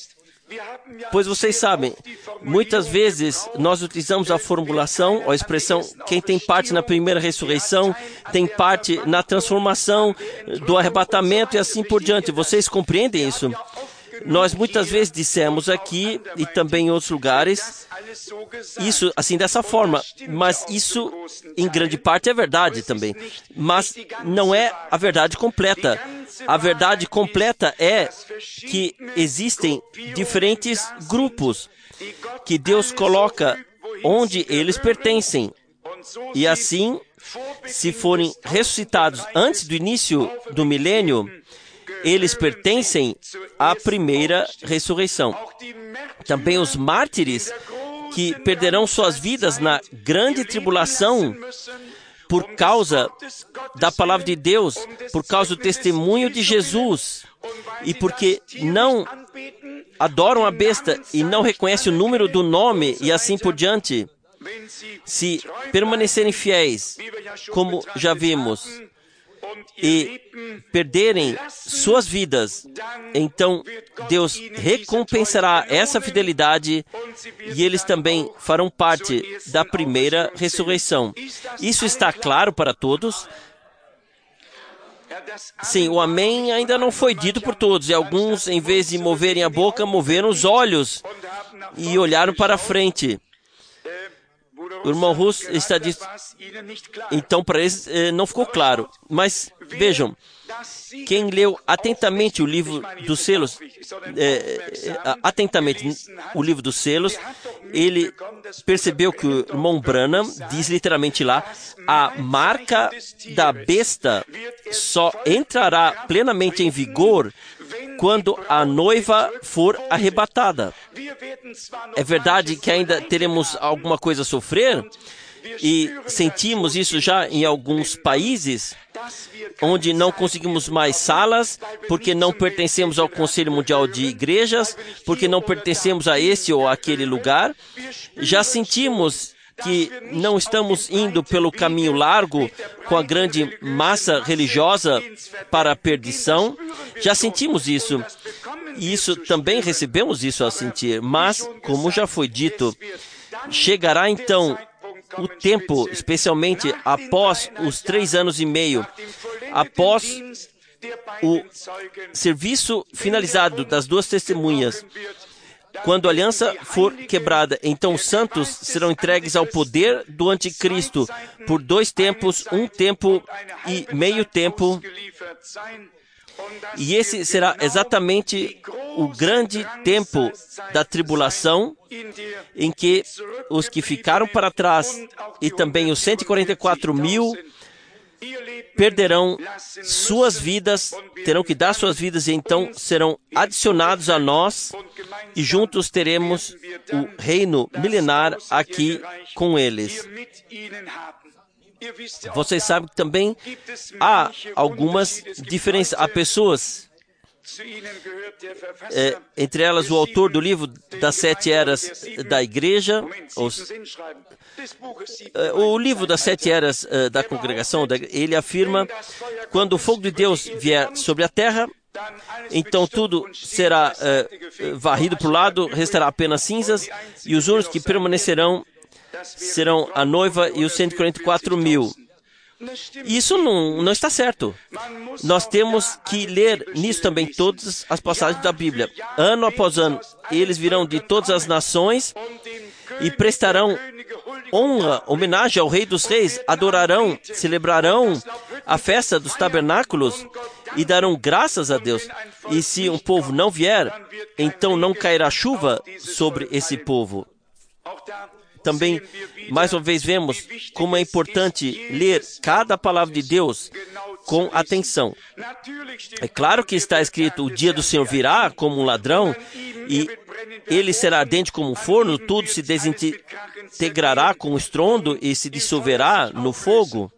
Pois vocês sabem, muitas vezes nós utilizamos a formulação, a expressão, quem tem parte na primeira ressurreição, tem parte na transformação, do arrebatamento e assim por diante. Vocês compreendem isso? Nós muitas vezes dissemos aqui, e também em outros lugares, isso assim dessa forma, mas isso em grande parte é verdade também, mas não é a verdade completa. A verdade completa é que existem diferentes grupos que Deus coloca onde eles pertencem, e assim, se forem ressuscitados antes do início do milênio, eles pertencem à primeira ressurreição. Também os mártires que perderão suas vidas na grande tribulação por causa da palavra de Deus, por causa do testemunho de Jesus, e porque não adoram a besta e não reconhecem o número do nome e assim por diante, se permanecerem fiéis, como já vimos, e perderem suas vidas, então Deus recompensará essa fidelidade e eles também farão parte da primeira ressurreição. Isso está claro para todos? Sim, o amém ainda não foi dito por todos, e alguns, em vez de moverem a boca, moveram os olhos e olharam para a frente. O irmão Russ está dizendo, então para eles não ficou claro. Mas vejam, quem leu atentamente o livro dos selos, ele percebeu que o irmão Branham diz literalmente lá, a marca da besta só entrará plenamente em vigor quando a noiva for arrebatada. É verdade que ainda teremos alguma coisa a sofrer, e sentimos isso já em alguns países, onde não conseguimos mais salas, porque não pertencemos ao Conselho Mundial de Igrejas, porque não pertencemos a esse ou aquele lugar. Já sentimos que não estamos indo pelo caminho largo com a grande massa religiosa para a perdição. Já sentimos isso. E isso também recebemos isso a sentir. Mas, como já foi dito, chegará então o tempo, especialmente após os 3 anos e meio, após o serviço finalizado das 2 testemunhas, quando a aliança for quebrada, então os santos serão entregues ao poder do anticristo por 2 tempos, 1 tempo e meio tempo. E esse será exatamente o grande tempo da tribulação, em que os que ficaram para trás e também os 144 mil perderão suas vidas, terão que dar suas vidas e então serão adicionados a nós e juntos teremos o reino milenar aqui com eles. Vocês sabem que também há algumas diferenças. Há pessoas, entre elas o autor do livro das 7 eras da igreja, o livro das 7 eras da congregação, ele afirma, quando o fogo de Deus vier sobre a terra, então tudo será varrido para o lado, restará apenas cinzas, e os únicos que permanecerão serão a noiva e os 144 mil. Isso não está certo. Nós temos que ler nisso também todas as passagens da Bíblia. Ano após ano, eles virão de todas as nações e prestarão honra, homenagem ao Rei dos Reis, adorarão, celebrarão a festa dos tabernáculos e darão graças a Deus. E se um povo não vier, então não cairá chuva sobre esse povo. Também, mais uma vez, vemos como é importante ler cada palavra de Deus com atenção. É claro que está escrito, o dia do Senhor virá como um ladrão, e ele será ardente como um forno, tudo se desintegrará com um estrondo e se dissolverá no fogo.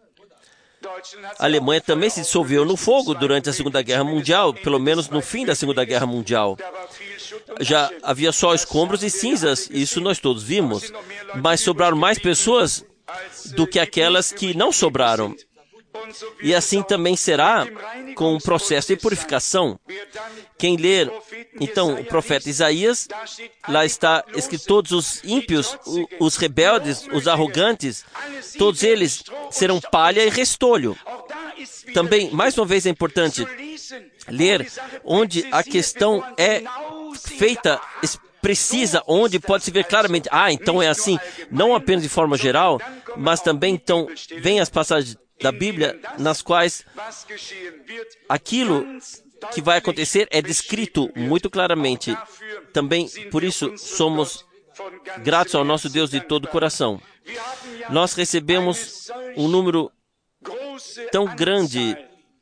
A Alemanha também se dissolveu no fogo durante a Segunda Guerra Mundial, pelo menos no fim da Segunda Guerra Mundial. Já havia só escombros e cinzas, isso nós todos vimos, mas sobraram mais pessoas do que aquelas que não sobraram. E assim também será com o processo de purificação. Quem ler, então, o profeta Isaías, lá está escrito, todos os ímpios, os rebeldes, os arrogantes, todos eles serão palha e restolho. Também, mais uma vez, é importante ler onde a questão é feita, precisa, onde pode se ver claramente, então é assim, não apenas de forma geral, mas também, então, vem as passagens da Bíblia, nas quais aquilo que vai acontecer é descrito muito claramente. Também, por isso, somos gratos ao nosso Deus de todo o coração. Nós recebemos um número tão grande,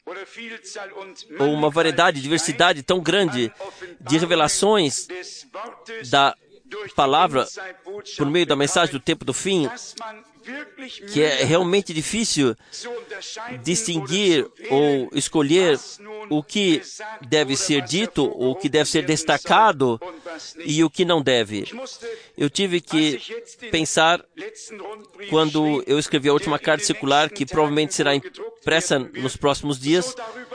ou uma variedade, diversidade tão grande de revelações da palavra por meio da mensagem do tempo do fim, que é realmente difícil distinguir ou escolher o que deve ser dito, o que deve ser destacado e o que não deve. Eu tive que pensar, quando eu escrevi a última carta circular, que provavelmente será impressa nos próximos dias,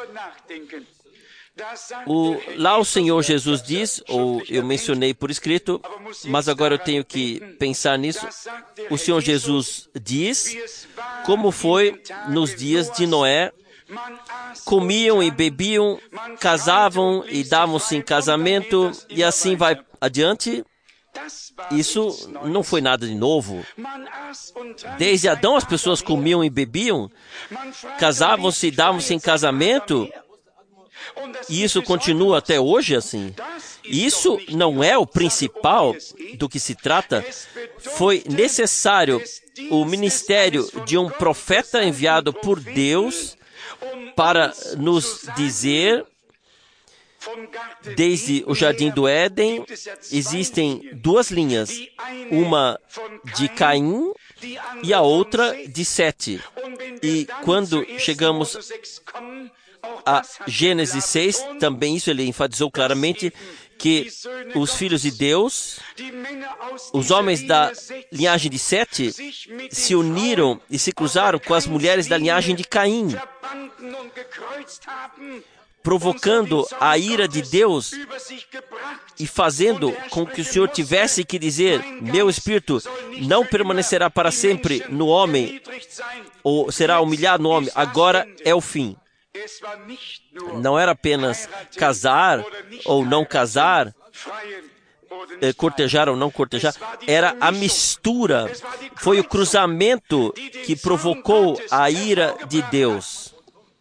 lá o Senhor Jesus diz, ou eu mencionei por escrito, mas agora eu tenho que pensar nisso. O Senhor Jesus diz como foi nos dias de Noé. Comiam e bebiam, casavam e davam-se em casamento, e assim vai adiante. Isso não foi nada de novo. Desde Adão as pessoas comiam e bebiam, casavam-se e davam-se em casamento, e isso continua até hoje assim. Isso não é o principal do que se trata. Foi necessário o ministério de um profeta enviado por Deus para nos dizer, desde o Jardim do Éden, existem duas linhas, uma de Caim e a outra de Sete. E quando chegamos a Gênesis 6, também isso ele enfatizou claramente, que os filhos de Deus, os homens da linhagem de Sete, se uniram e se cruzaram com as mulheres da linhagem de Caim, provocando a ira de Deus e fazendo com que o Senhor tivesse que dizer: meu espírito não permanecerá para sempre no homem, ou será humilhado no homem, agora é o fim. Não era apenas casar ou não casar, cortejar ou não cortejar, era a mistura, foi o cruzamento que provocou a ira de Deus.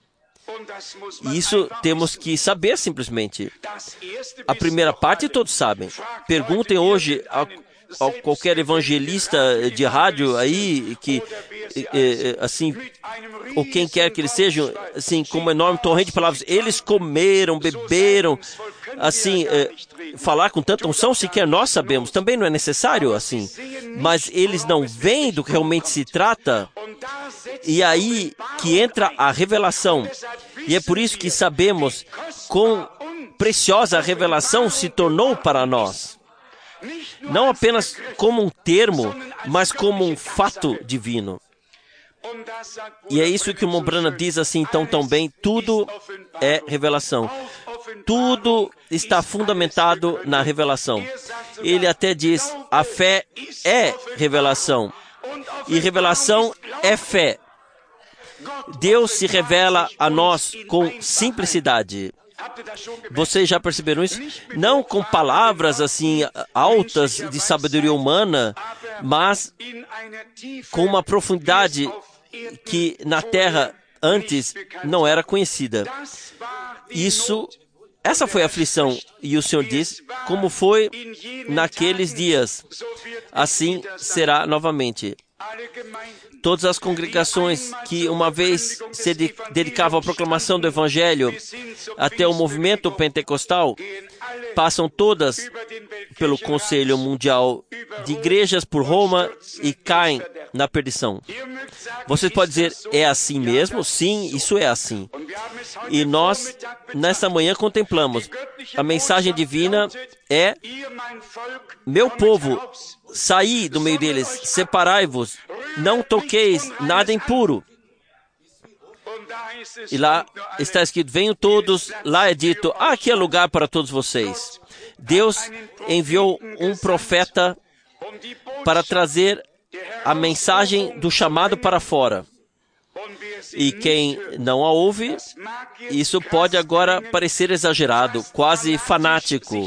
Isso temos que saber simplesmente. A primeira parte todos sabem. Perguntem hoje a qualquer evangelista de rádio aí, que assim, ou quem quer que eles sejam, assim, com uma enorme torrente de palavras, eles comeram, beberam, assim, falar com tanta unção, sequer nós sabemos, também não é necessário, assim, mas eles não veem do que realmente se trata, e aí que entra a revelação, e é por isso que sabemos quão preciosa a revelação se tornou para nós. Não apenas como um termo, mas como um fato divino. E é isso que o Irmão Branham diz assim então tão bem, tudo é revelação. Tudo está fundamentado na revelação. Ele até diz, a fé é revelação. E revelação é fé. Deus se revela a nós com simplicidade. Vocês já perceberam isso? Não com palavras assim altas de sabedoria humana, mas com uma profundidade que na terra antes não era conhecida. Essa foi a aflição. E o Senhor diz, como foi naqueles dias, assim será novamente. Todas as congregações que uma vez se dedicavam à proclamação do Evangelho até o movimento pentecostal, passam todas pelo Conselho Mundial de Igrejas por Roma e caem na perdição. Você pode dizer, é assim mesmo? Sim, isso é assim. E nós, nesta manhã, contemplamos. A mensagem divina é, meu povo, saí do meio deles, separai-vos, não toqueis nada impuro. E lá está escrito, venham todos, lá é dito, aqui é lugar para todos vocês. Deus enviou um profeta para trazer a mensagem do chamado para fora. E quem não a ouve, isso pode agora parecer exagerado, quase fanático.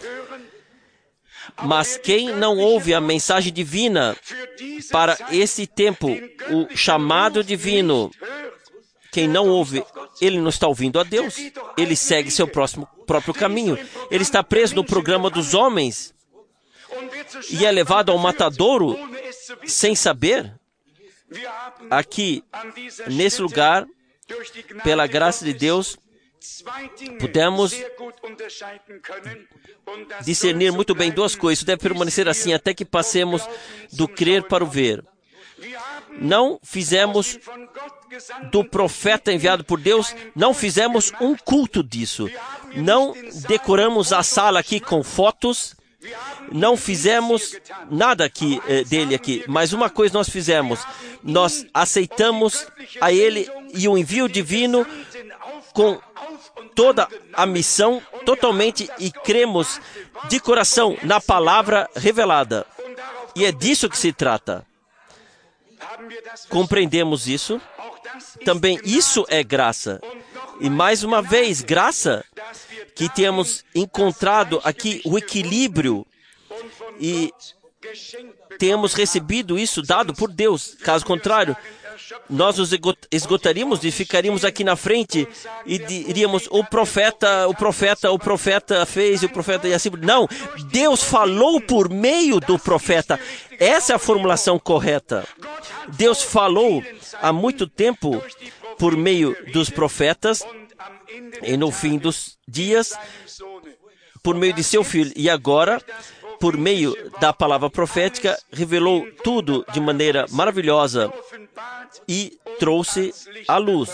Mas quem não ouve a mensagem divina para esse tempo, o chamado divino, quem não ouve, ele não está ouvindo a Deus. Ele segue seu próprio caminho. Ele está preso no programa dos homens e é levado ao matadouro sem saber. Aqui, nesse lugar, pela graça de Deus, podemos discernir muito bem duas coisas. Isso deve permanecer assim até que passemos do crer para o ver. Não fizemos do profeta enviado por Deus, não fizemos um culto disso. Não decoramos a sala aqui com fotos, não fizemos nada aqui, dele aqui. Mas uma coisa nós fizemos, nós aceitamos a ele e o envio divino com toda a missão totalmente e cremos de coração na palavra revelada. E é disso que se trata. Compreendemos isso? Também isso é graça. E mais uma vez, graça que temos encontrado aqui o equilíbrio e temos recebido isso dado por Deus. Caso contrário, nós nos esgotaríamos e ficaríamos aqui na frente e diríamos, o profeta fez, o profeta e assim. Não, Deus falou por meio do profeta. Essa é a formulação correta. Deus falou há muito tempo por meio dos profetas e no fim dos dias, por meio de seu Filho. E agora, por meio da palavra profética, revelou tudo de maneira maravilhosa e trouxe à luz.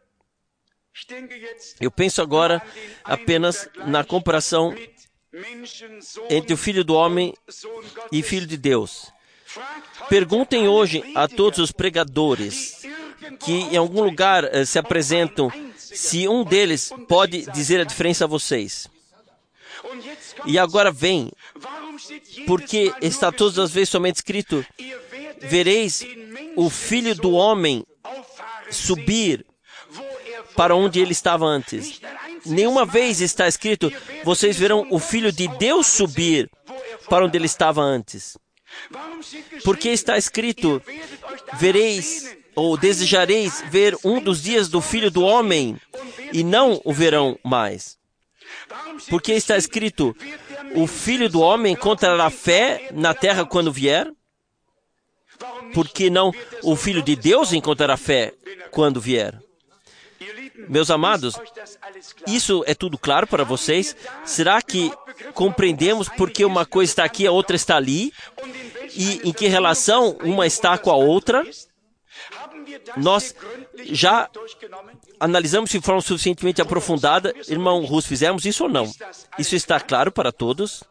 Eu penso agora apenas na comparação entre o Filho do Homem e Filho de Deus. Perguntem hoje a todos os pregadores que em algum lugar se apresentam, se um deles pode dizer a diferença a vocês. E agora vem, porque está todas as vezes somente escrito, vereis o Filho do Homem subir para onde ele estava antes. Nenhuma vez está escrito, vocês verão o Filho de Deus subir para onde ele estava antes. Porque está escrito, vereis ou desejareis ver um dos dias do Filho do Homem e não o verão mais. Porque está escrito, o Filho do Homem encontrará fé na terra quando vier? Porque não o Filho de Deus encontrará fé quando vier? Meus amados, isso é tudo claro para vocês? Será que compreendemos porque uma coisa está aqui, a outra está ali? E em que relação uma está com a outra? Nós já analisamos de forma suficientemente aprofundada. Irmão Russo, fizemos isso ou não? Isso está claro para todos?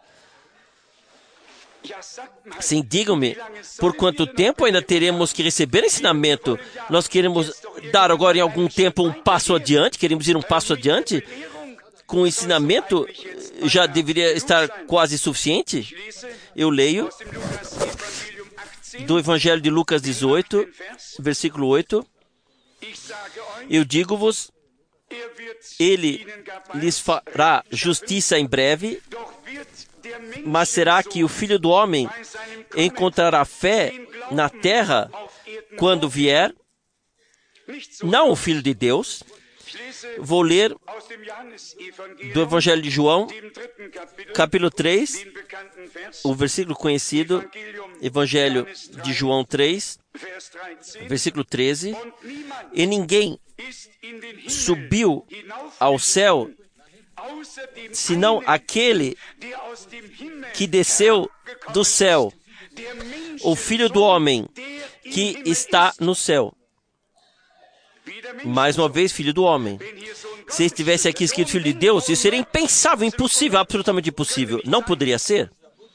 Sim, digam-me, por quanto tempo ainda teremos que receber ensinamento? Nós queremos dar agora em algum tempo um passo adiante? Queremos ir um passo adiante? Com o ensinamento já deveria estar quase suficiente? Eu leio do Evangelho de Lucas 18, versículo 8. Eu digo-vos, ele lhes fará justiça em breve, mas será que o Filho do Homem encontrará fé na terra quando vier? Não o Filho de Deus. Vou ler do Evangelho de João, capítulo 3, o versículo conhecido, Evangelho de João 3, versículo 13. E ninguém subiu ao céu, senão aquele que desceu do céu, o Filho do Homem que está no céu. Mais uma vez, Filho do Homem. Se estivesse aqui escrito Filho de Deus, isso seria impensável, impossível, absolutamente impossível. Não poderia ser.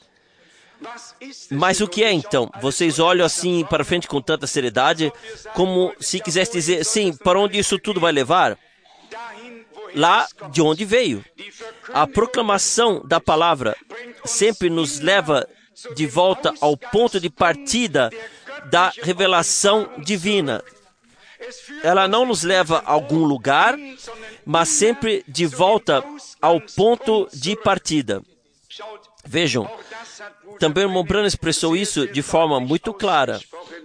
Mas o que é então? Vocês olham assim para frente com tanta seriedade, como se quisesse dizer, sim, para onde isso tudo vai levar? Lá de onde veio. A proclamação da palavra sempre nos leva de volta ao ponto de partida da revelação divina. Ela não nos leva a algum lugar, mas sempre de volta ao ponto de partida. Vejam, também o irmão Branham expressou isso de forma muito clara.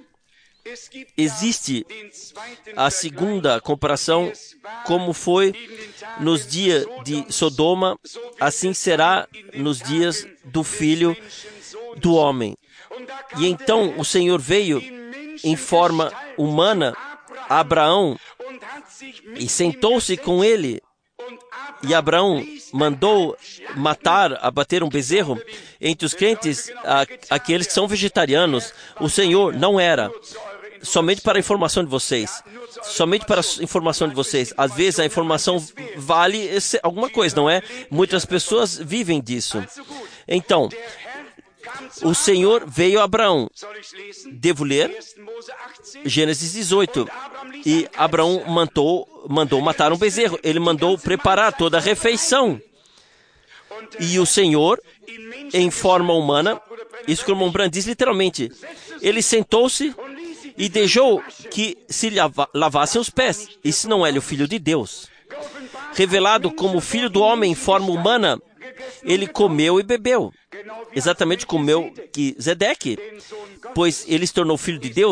Existe a segunda comparação, como foi nos dias de Sodoma, assim será nos dias do Filho do Homem. E então o Senhor veio em forma humana a Abraão e sentou-se com ele. E Abraão mandou abater um bezerro. Entre os crentes, aqueles que são vegetarianos, o Senhor não era. Somente para a informação de vocês. Somente para a informação de vocês. Às vezes a informação vale alguma coisa, não é? Muitas pessoas vivem disso. Então, o Senhor veio a Abraão. Devo ler? Gênesis 18. E Abraão mandou matar um bezerro. Ele mandou preparar toda a refeição. E o Senhor, em forma humana, isso que o irmão Branham diz literalmente, ele sentou-se e deixou que se lavassem os pés. Isso não é o Filho de Deus. Revelado como Filho do Homem em forma humana, ele comeu e bebeu. Exatamente como Melquisedeque, pois ele se tornou Filho de Deus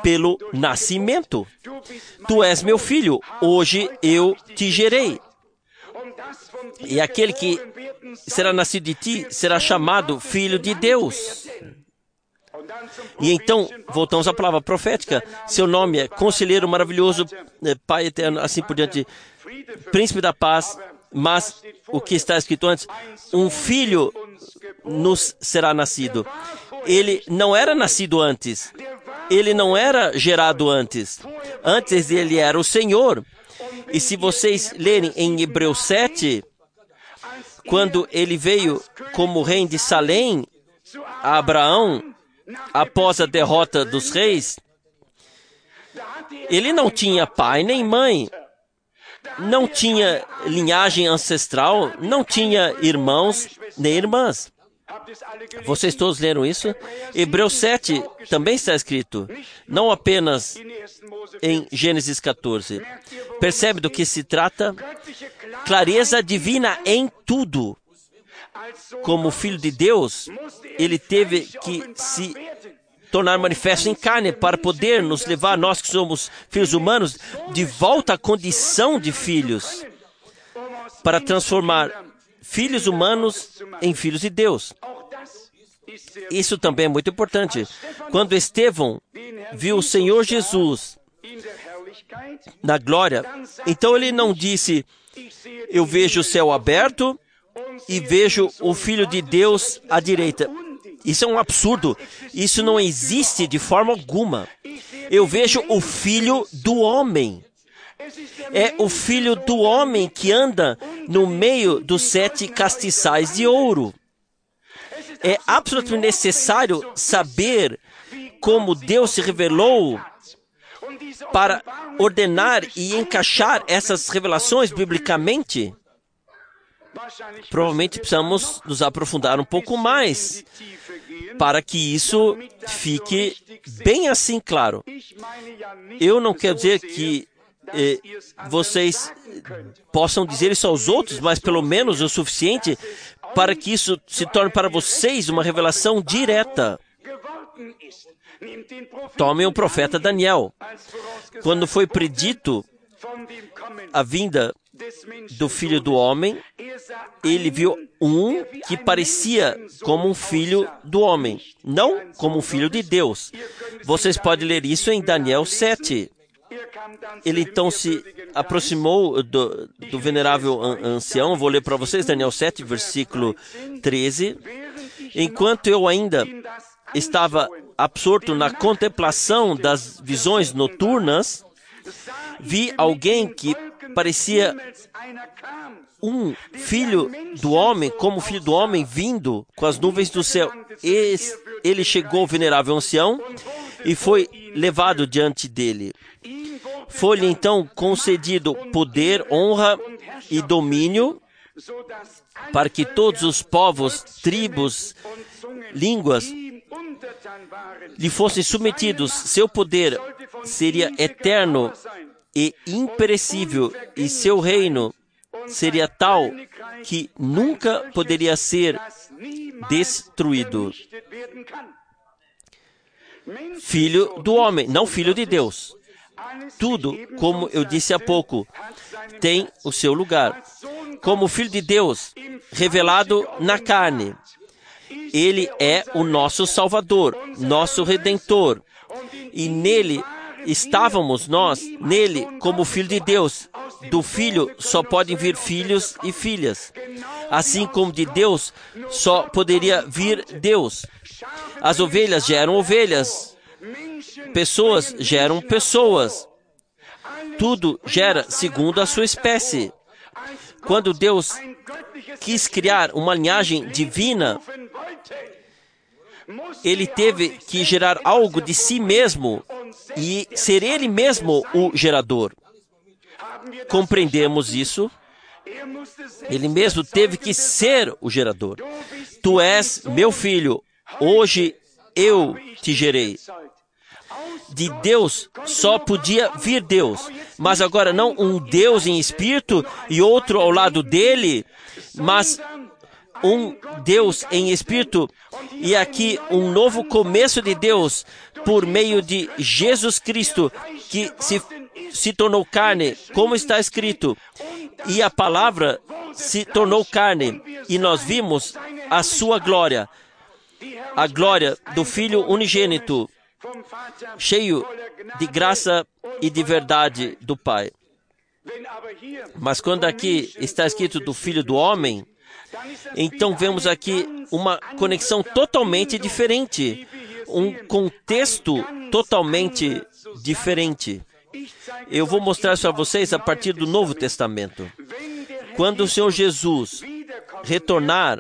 pelo nascimento. Tu és meu filho, hoje eu te gerei. E aquele que será nascido de ti será chamado Filho de Deus. E então, voltamos à palavra profética. Seu nome é Conselheiro Maravilhoso, Pai Eterno, assim por diante, Príncipe da Paz. Mas o que está escrito antes, um filho nos será nascido. Ele não era nascido antes. Ele não era gerado antes. Antes ele era o Senhor. E se vocês lerem em Hebreus 7, quando ele veio como rei de Salém a Abraão, após a derrota dos reis, ele não tinha pai nem mãe. Não tinha linhagem ancestral, não tinha irmãos nem irmãs. Vocês todos leram isso? Hebreus 7 também está escrito, não apenas em Gênesis 14. Percebe do que se trata? Clareza divina em tudo. Como filho de Deus, ele teve que se tornar manifesto em carne para poder nos levar, nós que somos filhos humanos, de volta à condição de filhos, para transformar filhos humanos em filhos de Deus. Isso também é muito importante. Quando Estevão viu o Senhor Jesus na glória, então ele não disse, eu vejo o céu aberto e vejo o Filho de Deus à direita. Isso é um absurdo. Isso não existe de forma alguma. Eu vejo o Filho do Homem. É o Filho do Homem que anda no meio dos 7 castiçais de ouro. É absolutamente necessário saber como Deus se revelou para ordenar e encaixar essas revelações biblicamente. Provavelmente precisamos nos aprofundar um pouco mais para que isso fique bem assim claro. Eu não quero dizer que vocês possam dizer isso aos outros, mas pelo menos o suficiente para que isso se torne para vocês uma revelação direta. Tomem o profeta Daniel. Quando foi predito a vinda do Filho do Homem, ele viu um que parecia como um filho do homem, não como um filho de Deus. Vocês podem ler isso em Daniel 7. Ele então se aproximou do venerável ancião. Vou ler para vocês Daniel 7, versículo 13. Enquanto eu ainda estava absorto na contemplação das visões noturnas, vi alguém que parecia um filho do homem, como filho do homem, vindo com as nuvens do céu. Ele chegou ao venerável ancião e foi levado diante dele. Foi-lhe então concedido poder, honra e domínio para que todos os povos, tribos, línguas lhe fossem submetidos. Seu poder seria eterno e imperecível, e seu reino seria tal que nunca poderia ser destruído. Filho do homem, não filho de Deus. Tudo, como eu disse há pouco, tem o seu lugar. Como filho de Deus, revelado na carne, ele é o nosso Salvador, nosso Redentor. E nele estávamos nós, nele, como filho de Deus. Do filho só podem vir filhos e filhas. Assim como de Deus só poderia vir Deus. As ovelhas geram ovelhas. Pessoas geram pessoas. Tudo gera segundo a sua espécie. Quando Deus quis criar uma linhagem divina, ele teve que gerar algo de si mesmo e ser ele mesmo o gerador. Compreendemos isso? Ele mesmo teve que ser o gerador. Tu és meu filho, hoje eu te gerei. De Deus só podia vir Deus, mas agora não um Deus em espírito e outro ao lado dele, mas um Deus em espírito, e aqui um novo começo de Deus por meio de Jesus Cristo, que se tornou carne, como está escrito. E a palavra se tornou carne, e nós vimos a sua glória, a glória do Filho unigênito, cheio de graça e de verdade do Pai. Mas quando aqui está escrito do Filho do Homem, então vemos aqui uma conexão totalmente diferente, um contexto totalmente diferente. Eu vou mostrar isso a vocês a partir do Novo Testamento. Quando o Senhor Jesus retornar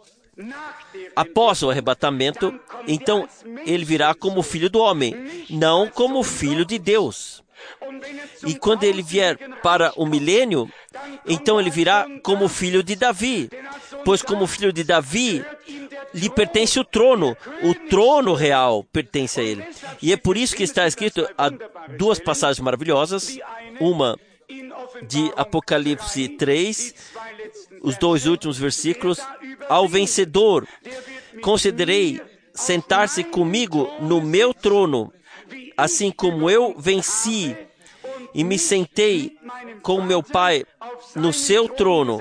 após o arrebatamento, então ele virá como Filho do Homem, não como Filho de Deus. E quando ele vier para o milênio, então ele virá como filho de Davi, pois como filho de Davi, lhe pertence o trono real pertence a ele. E é por isso que está escrito há duas passagens maravilhosas, uma de Apocalipse 3, os dois últimos versículos: ao vencedor concederei sentar-se comigo no meu trono, assim como eu venci e me sentei com meu Pai no seu trono.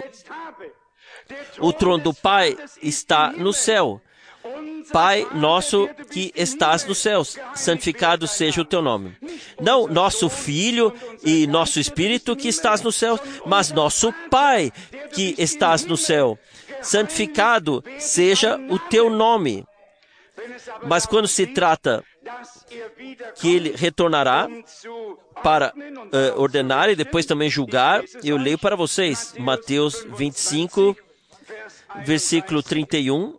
O trono do Pai está no céu. Pai nosso que estás nos céus, santificado seja o teu nome. Não nosso Filho e nosso Espírito que estás nos céus, mas nosso Pai que estás no céu. Santificado seja o teu nome. Mas quando se trata que ele retornará para ordenar e depois também julgar, eu leio para vocês Mateus 25, versículo 31.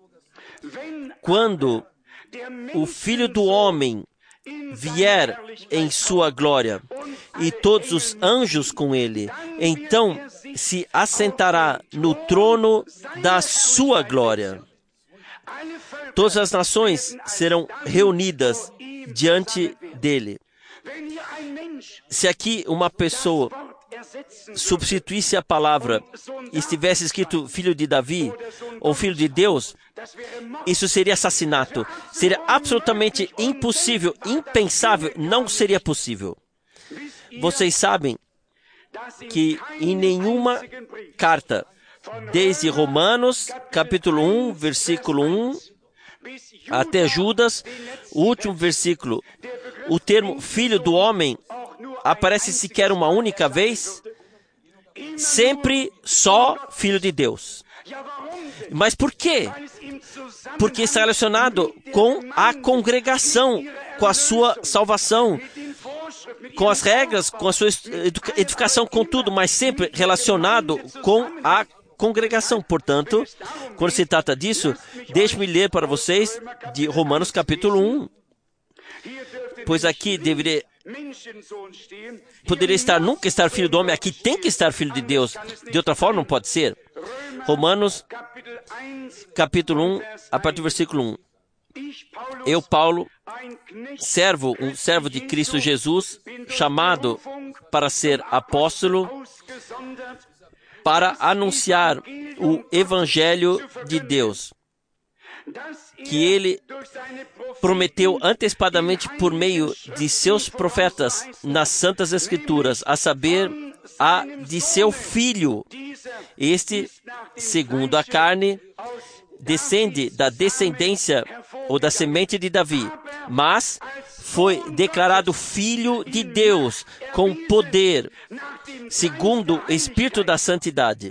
Quando o Filho do Homem vier em sua glória e todos os anjos com ele, então se assentará no trono da sua glória. Todas as nações serão reunidas diante dele. Se aqui uma pessoa substituísse a palavra e estivesse escrito filho de Davi ou filho de Deus, isso seria assassinato. Seria absolutamente impossível, impensável, não seria possível. Vocês sabem que em nenhuma carta, desde Romanos, capítulo 1, versículo 1, até Judas, o último versículo, o termo filho do homem aparece sequer uma única vez, sempre só filho de Deus. Mas por quê? Porque está relacionado com a congregação, com a sua salvação, com as regras, com a sua edificação, com tudo, mas sempre relacionado com a congregação. Portanto, quando se trata disso, deixe-me ler para vocês de Romanos capítulo 1. Pois aqui poderia nunca estar filho do homem, aqui tem que estar filho de Deus. De outra forma, não pode ser. Romanos capítulo 1, a partir do versículo 1. Eu, Paulo, um servo de Cristo Jesus, chamado para ser apóstolo, para anunciar o Evangelho de Deus, que ele prometeu antecipadamente por meio de seus profetas nas Santas Escrituras, a saber, a de seu Filho. Este, segundo a carne, descende da descendência ou da semente de Davi, mas foi declarado Filho de Deus com poder, segundo o Espírito da Santidade.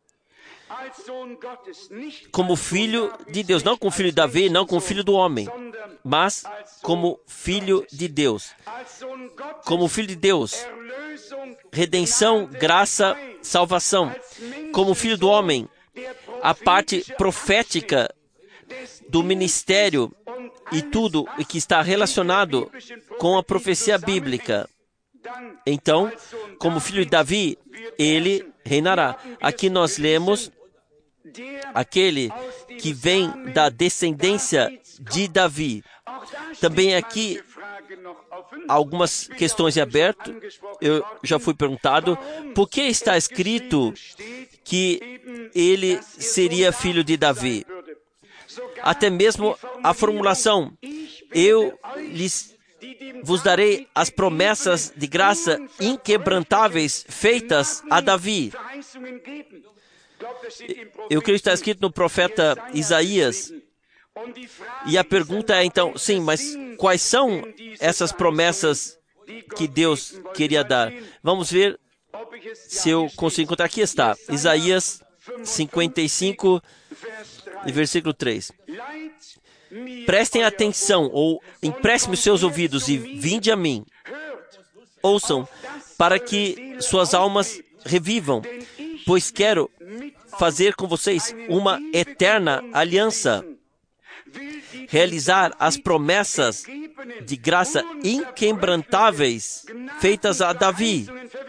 Como Filho de Deus, não como Filho de Davi, não como Filho do homem, mas como Filho de Deus. Como Filho de Deus, redenção, graça, salvação. Como Filho do homem, a parte profética do ministério e tudo o que está relacionado com a profecia bíblica. Então, como filho de Davi, ele reinará. Aqui nós lemos aquele que vem da descendência de Davi. Também aqui algumas questões em aberto. Eu já fui perguntado por que está escrito que ele seria filho de Davi. Até mesmo a formulação, eu lhes vos darei as promessas de graça inquebrantáveis feitas a Davi. Eu creio que está escrito no profeta Isaías. E a pergunta é então, sim, mas quais são essas promessas que Deus queria dar? Vamos ver se eu consigo encontrar. Aqui está, Isaías 55, versículo 3. Prestem atenção, ou emprestem os seus ouvidos e vinde a mim. Ouçam, para que suas almas revivam, pois quero fazer com vocês uma eterna aliança, realizar as promessas de graça inquebrantáveis feitas a Davi.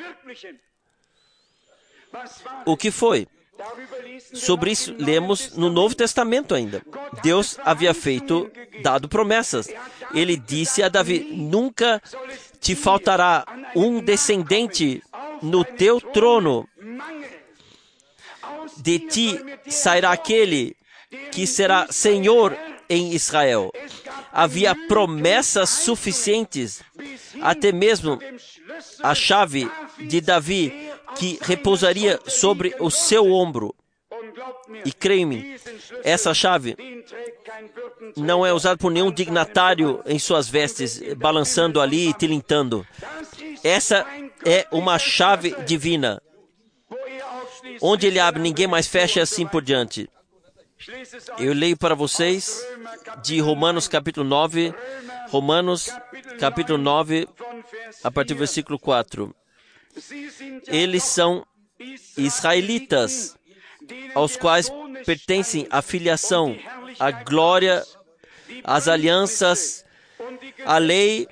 O que foi? Sobre isso lemos no Novo Testamento ainda. Deus havia dado promessas. Ele disse a Davi: nunca te faltará um descendente no teu trono. De ti sairá aquele que será Senhor em Israel. Havia promessas suficientes, até mesmo a chave de Davi, que repousaria sobre o seu ombro. E creia-me, essa chave não é usada por nenhum dignatário em suas vestes, balançando ali e tilintando. Essa é uma chave divina. Onde ele abre, ninguém mais fecha, e assim por diante. Eu leio para vocês de Romanos capítulo 9, a partir do versículo 4. Eles são israelitas, aos quais pertencem a filiação, a glória, as alianças, a lei,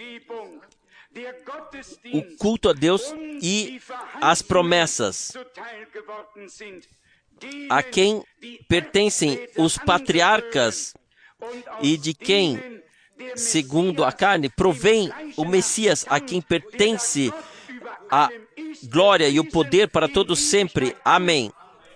o culto a Deus e as promessas, a quem pertencem os patriarcas e de quem, segundo a carne, provém o Messias, a quem pertence a glória e o poder para todos sempre. Amém.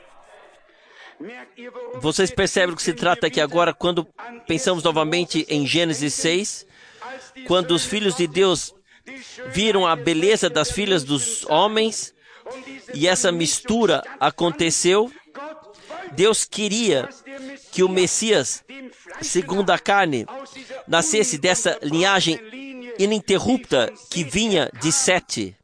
Vocês percebem o que se trata aqui agora quando pensamos novamente em Gênesis 6, quando os filhos de Deus viram a beleza das filhas dos homens e essa mistura aconteceu. Deus queria que o Messias, segundo a carne, nascesse dessa linhagem ininterrupta que vinha de Sete.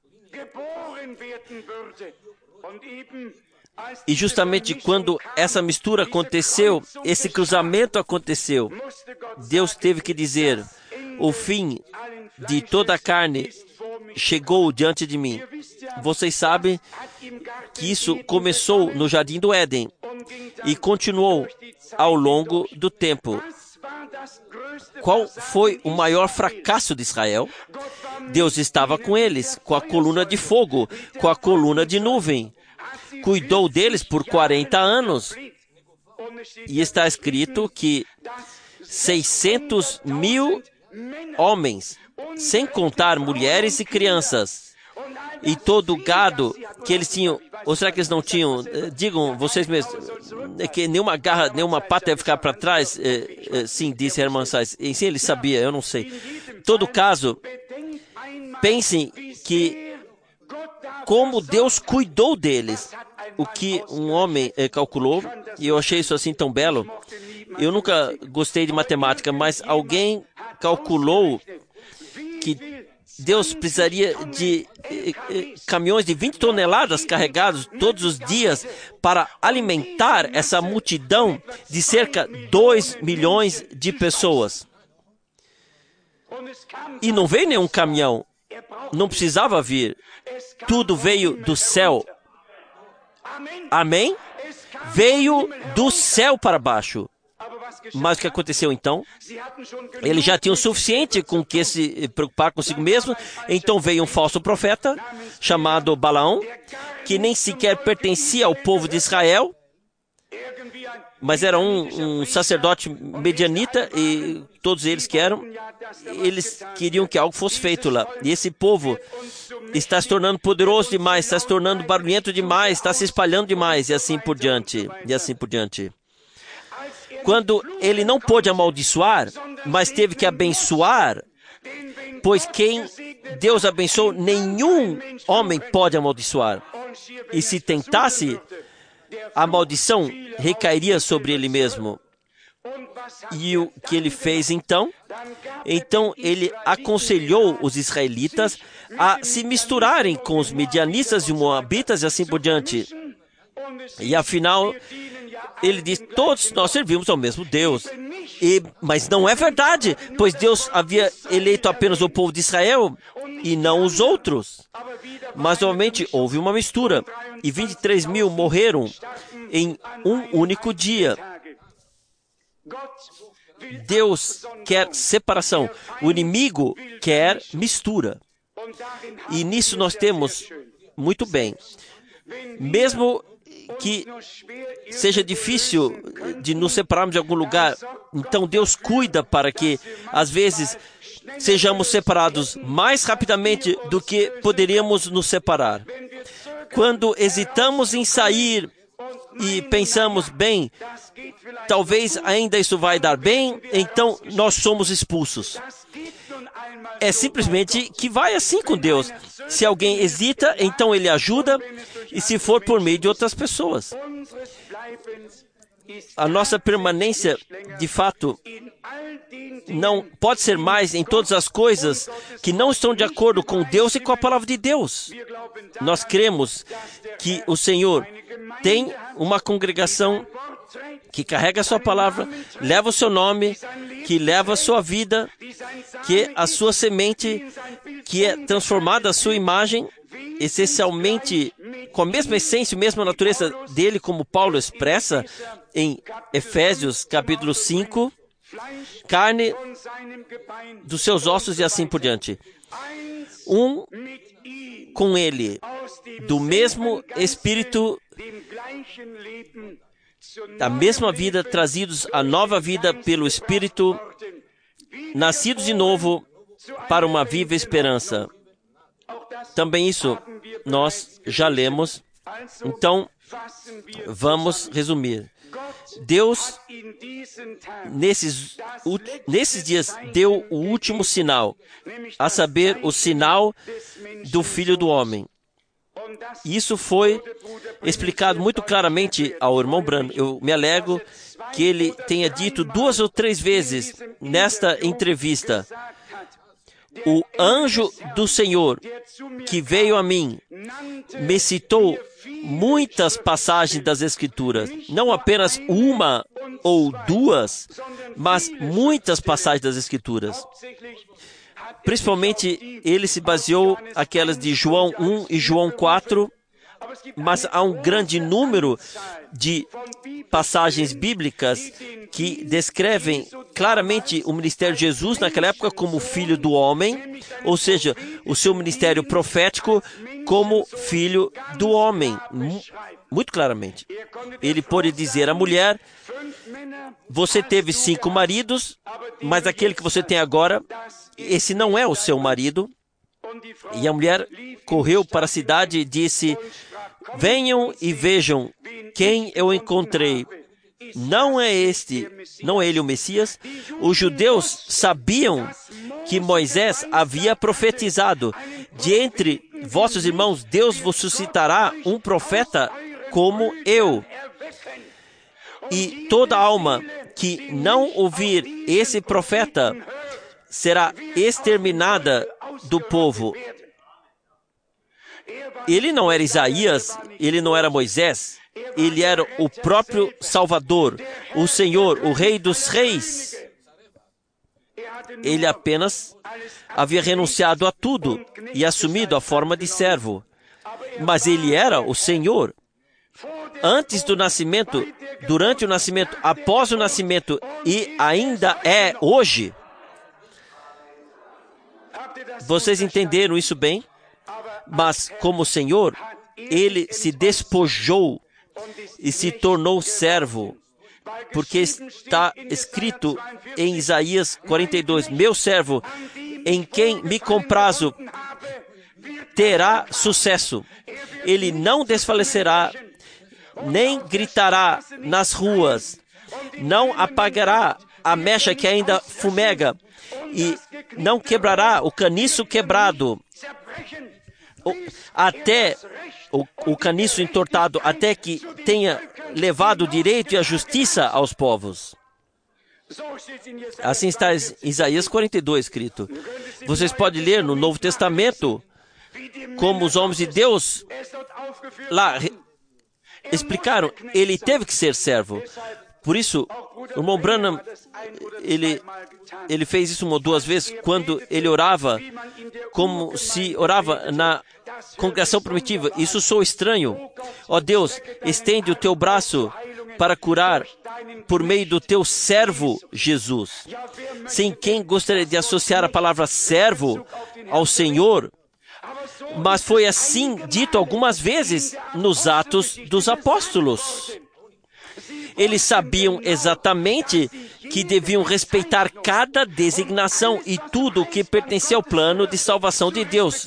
E justamente quando essa mistura aconteceu, esse cruzamento aconteceu, Deus teve que dizer: o fim de toda a carne chegou diante de mim. Vocês sabem que isso começou no Jardim do Éden e continuou ao longo do tempo. Qual foi o maior fracasso de Israel? Deus estava com eles, com a coluna de fogo, com a coluna de nuvem. Cuidou deles por 40 anos. E está escrito que 600 mil homens, sem contar mulheres e crianças, e todo o gado que eles tinham, ou será que eles não tinham? Digam vocês mesmos, é que nenhuma garra, nenhuma pata deve ficar para trás. Sim, disse Hermann Sainz. Sim, ele sabia, eu não sei. Em todo caso, pensem que como Deus cuidou deles. O que um homem calculou, e eu achei isso assim tão belo. Eu nunca gostei de matemática, mas alguém calculou que Deus precisaria de caminhões de 20 toneladas carregados todos os dias para alimentar essa multidão de cerca de 2 milhões de pessoas. E não veio nenhum caminhão, não precisava vir, tudo veio do céu. Amém? Veio do céu para baixo. Mas o que aconteceu então? Eles já tinham o suficiente com que se preocupar consigo mesmo. Então veio um falso profeta chamado Balaão, que nem sequer pertencia ao povo de Israel, mas era um sacerdote medianita, e todos eles queriam que algo fosse feito lá. E esse povo está se tornando poderoso demais, está se tornando barulhento demais, está se espalhando demais, e assim por diante, e assim por diante. Quando ele não pôde amaldiçoar, mas teve que abençoar, pois quem Deus abençoou, nenhum homem pode amaldiçoar. E se tentasse, a maldição recairia sobre ele mesmo. E o que ele fez então? Então ele aconselhou os israelitas a se misturarem com os midianitas e moabitas e assim por diante. E afinal, ele diz, todos nós servimos ao mesmo Deus. Mas não é verdade, pois Deus havia eleito apenas o povo de Israel e não os outros. Mas novamente houve uma mistura e 23 mil morreram em um único dia. Deus quer separação, o inimigo quer mistura. E nisso nós temos muito bem. Mesmo que seja difícil de nos separarmos de algum lugar, então Deus cuida para que, às vezes, sejamos separados mais rapidamente do que poderíamos nos separar. Quando hesitamos em sair e pensamos, bem, talvez ainda isso vai dar bem, então nós somos expulsos. É simplesmente que vai assim com Deus. Se alguém hesita, então ele ajuda, e se for por meio de outras pessoas. A nossa permanência, de fato, não pode ser mais em todas as coisas que não estão de acordo com Deus e com a palavra de Deus. Nós cremos que o Senhor tem uma congregação que carrega a sua palavra, leva o seu nome, que leva a sua vida, que a sua semente, que é transformada a sua imagem, essencialmente com a mesma essência, a mesma natureza dele, como Paulo expressa em Efésios capítulo 5, carne dos seus ossos e assim por diante. Um com ele, do mesmo Espírito, da mesma vida, trazidos à nova vida pelo Espírito, nascidos de novo para uma viva esperança. Também isso nós já lemos, então vamos resumir. Deus, nesses dias, deu o último sinal, a saber, o sinal do Filho do Homem. Isso foi explicado muito claramente ao irmão Branham. Eu me alegro que ele tenha dito 2 ou 3 vezes nesta entrevista: o anjo do Senhor que veio a mim me citou muitas passagens das Escrituras, não apenas uma ou duas, mas muitas passagens das Escrituras. Principalmente, ele se baseou aquelas de João 1 e João 4, mas há um grande número de passagens bíblicas que descrevem claramente o ministério de Jesus naquela época como Filho do Homem, ou seja, o seu ministério profético como Filho do Homem, muito claramente. Ele pôde dizer à mulher: você teve 5 maridos, mas aquele que você tem agora, esse não é o seu marido. E a mulher correu para a cidade e disse: venham e vejam quem eu encontrei. Não é ele o Messias? Os judeus sabiam que Moisés havia profetizado: de entre vossos irmãos, Deus vos suscitará um profeta como eu. E toda alma que não ouvir esse profeta será exterminada do povo. Ele não era Isaías, ele não era Moisés, ele era o próprio Salvador, o Senhor, o Rei dos Reis. Ele apenas havia renunciado a tudo e assumido a forma de servo. Mas ele era o Senhor. Antes do nascimento, durante o nascimento, após o nascimento e ainda é hoje. Vocês entenderam isso bem? Mas como Senhor, ele se despojou e se tornou servo, porque está escrito em Isaías 42, meu servo, em quem me comprazo, terá sucesso. Ele não desfalecerá, nem gritará nas ruas, não apagará a mecha que ainda fumega. e não quebrará o caniço quebrado, até o caniço entortado, até que tenha levado o direito e a justiça aos povos. Assim está em Isaías 42 escrito. Vocês podem ler no Novo Testamento como os homens de Deus lá explicaram. Ele teve que ser servo. Por isso, o irmão Branham, ele fez isso uma ou duas vezes, quando ele orava, como se orava na congregação primitiva. Isso sou estranho. Ó Deus, estende o teu braço para curar por meio do teu servo Jesus. Sim, quem gostaria de associar a palavra servo ao Senhor? Mas foi assim dito algumas vezes nos Atos dos Apóstolos. Eles sabiam exatamente que deviam respeitar cada designação e tudo que pertencia ao plano de salvação de Deus.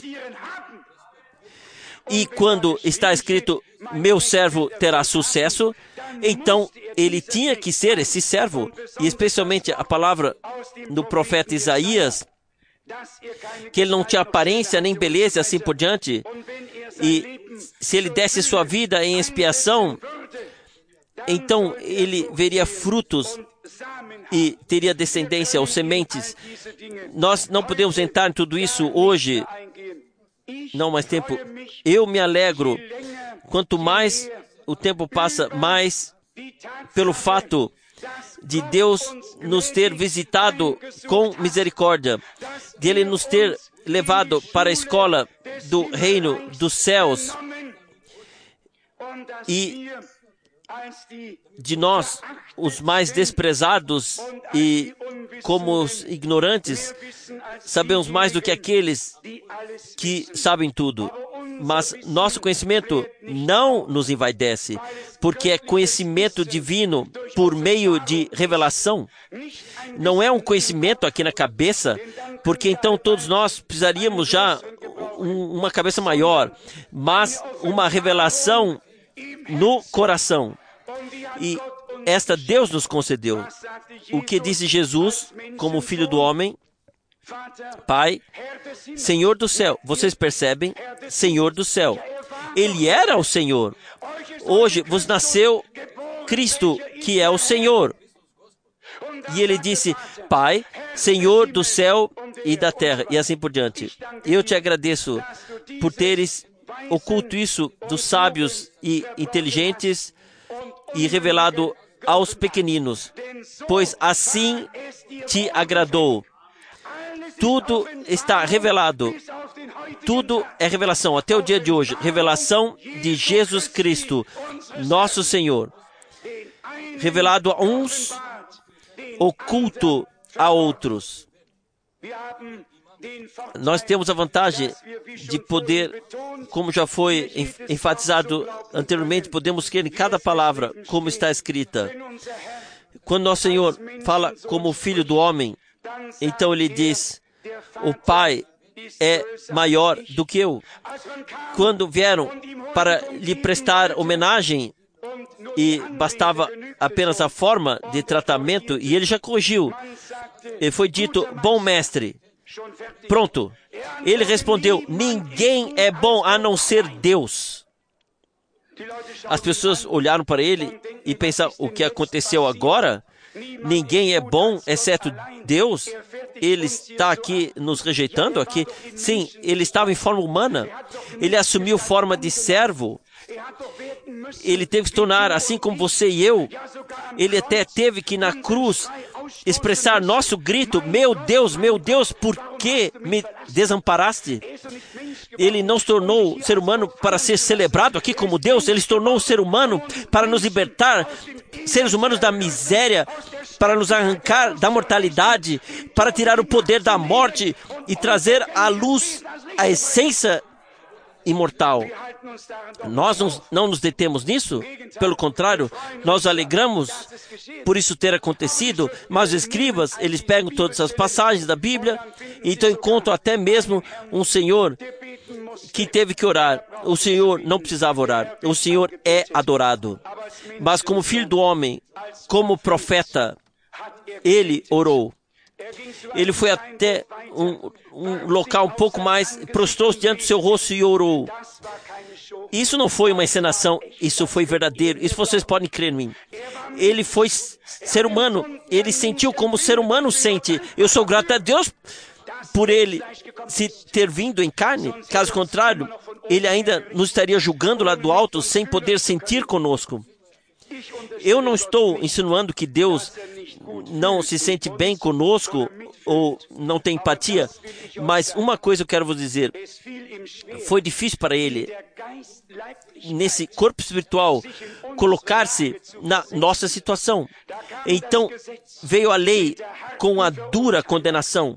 E quando está escrito, meu servo terá sucesso, então ele tinha que ser esse servo. E especialmente a palavra do profeta Isaías, que ele não tinha aparência nem beleza, assim por diante. E se ele desse sua vida em expiação, então ele veria frutos e teria descendência ou sementes. Nós não podemos entrar em tudo isso hoje. Não mais tempo. Eu me alegro. Quanto mais o tempo passa, mais pelo fato de Deus nos ter visitado com misericórdia, de Ele nos ter levado para a escola do reino dos céus e de nós, os mais desprezados e como os ignorantes, sabemos mais do que aqueles que sabem tudo. Mas nosso conhecimento não nos envaidece, porque é conhecimento divino por meio de revelação. Não é um conhecimento aqui na cabeça, porque então todos nós precisaríamos já uma cabeça maior, mas uma revelação no coração. E esta Deus nos concedeu. O que disse Jesus como Filho do Homem? Pai, Senhor do céu. Vocês percebem? Senhor do céu. Ele era o Senhor. Hoje vos nasceu Cristo, que é o Senhor. E ele disse, Pai, Senhor do céu e da terra, e assim por diante. Eu te agradeço por teres oculto isso dos sábios e inteligentes e revelado aos pequeninos, pois assim te agradou. Tudo está revelado. Tudo é revelação, até o dia de hoje. Revelação de Jesus Cristo, nosso Senhor. Revelado a uns, oculto a outros. Nós temos a vantagem de poder, como já foi enfatizado anteriormente, podemos crer em cada palavra como está escrita. Quando nosso Senhor fala como Filho do Homem, então Ele diz, o Pai é maior do que eu. Quando vieram para lhe prestar homenagem, e bastava apenas a forma de tratamento, e Ele já corrigiu. E foi dito, bom mestre. Pronto. Ele respondeu, ninguém é bom a não ser Deus. As pessoas olharam para ele e pensaram, o que aconteceu agora? Ninguém é bom exceto Deus? Ele está aqui nos rejeitando aqui? Sim, ele estava em forma humana. Ele assumiu forma de servo. Ele teve que se tornar assim como você e eu. Ele até teve que na cruz expressar nosso grito, meu Deus, por que me desamparaste? Ele não se tornou ser humano para ser celebrado aqui como Deus, ele se tornou ser humano para nos libertar, seres humanos da miséria, para nos arrancar da mortalidade, para tirar o poder da morte e trazer à luz a essência imortal. Nós não nos detemos nisso, pelo contrário, nós alegramos por isso ter acontecido, mas os escribas, eles pegam todas as passagens da Bíblia e então encontram até mesmo um Senhor que teve que orar. O Senhor não precisava orar, o Senhor é adorado, mas como Filho do Homem, como profeta, Ele orou. Ele foi até um local um pouco mais, prostrou-se diante do seu rosto e orou. Isso não foi uma encenação, isso foi verdadeiro. Isso vocês podem crer em mim. Ele foi ser humano, ele sentiu como o ser humano sente. Eu sou grato a Deus por ele se ter vindo em carne. Caso contrário, ele ainda nos estaria julgando lá do alto sem poder sentir conosco. Eu não estou insinuando que Deus não se sente bem conosco ou não tem empatia, mas uma coisa eu quero vos dizer. Foi difícil para ele, nesse corpo espiritual, colocar-se na nossa situação. Então, veio a lei com a dura condenação.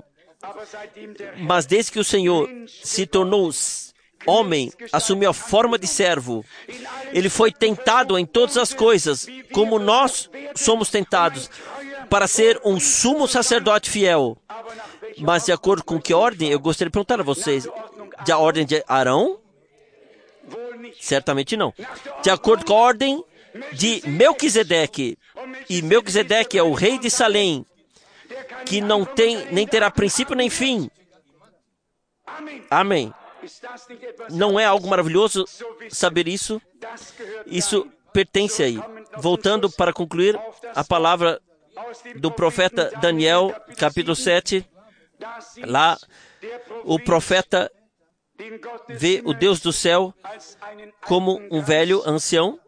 Mas desde que o Senhor se tornou homem, assumiu a forma de servo, ele foi tentado em todas as coisas, como nós somos tentados, para ser um sumo sacerdote fiel. Mas de acordo com que ordem? Eu gostaria de perguntar a vocês. Da ordem de Arão? Certamente não. De acordo com a ordem de Melquisedeque. E Melquisedeque é o rei de Salém, que não tem, nem terá princípio nem fim. Amém. Não é algo maravilhoso saber isso? Isso pertence aí. Voltando para concluir a palavra do profeta Daniel, capítulo 7. Lá, o profeta vê o Deus do céu como um velho ancião.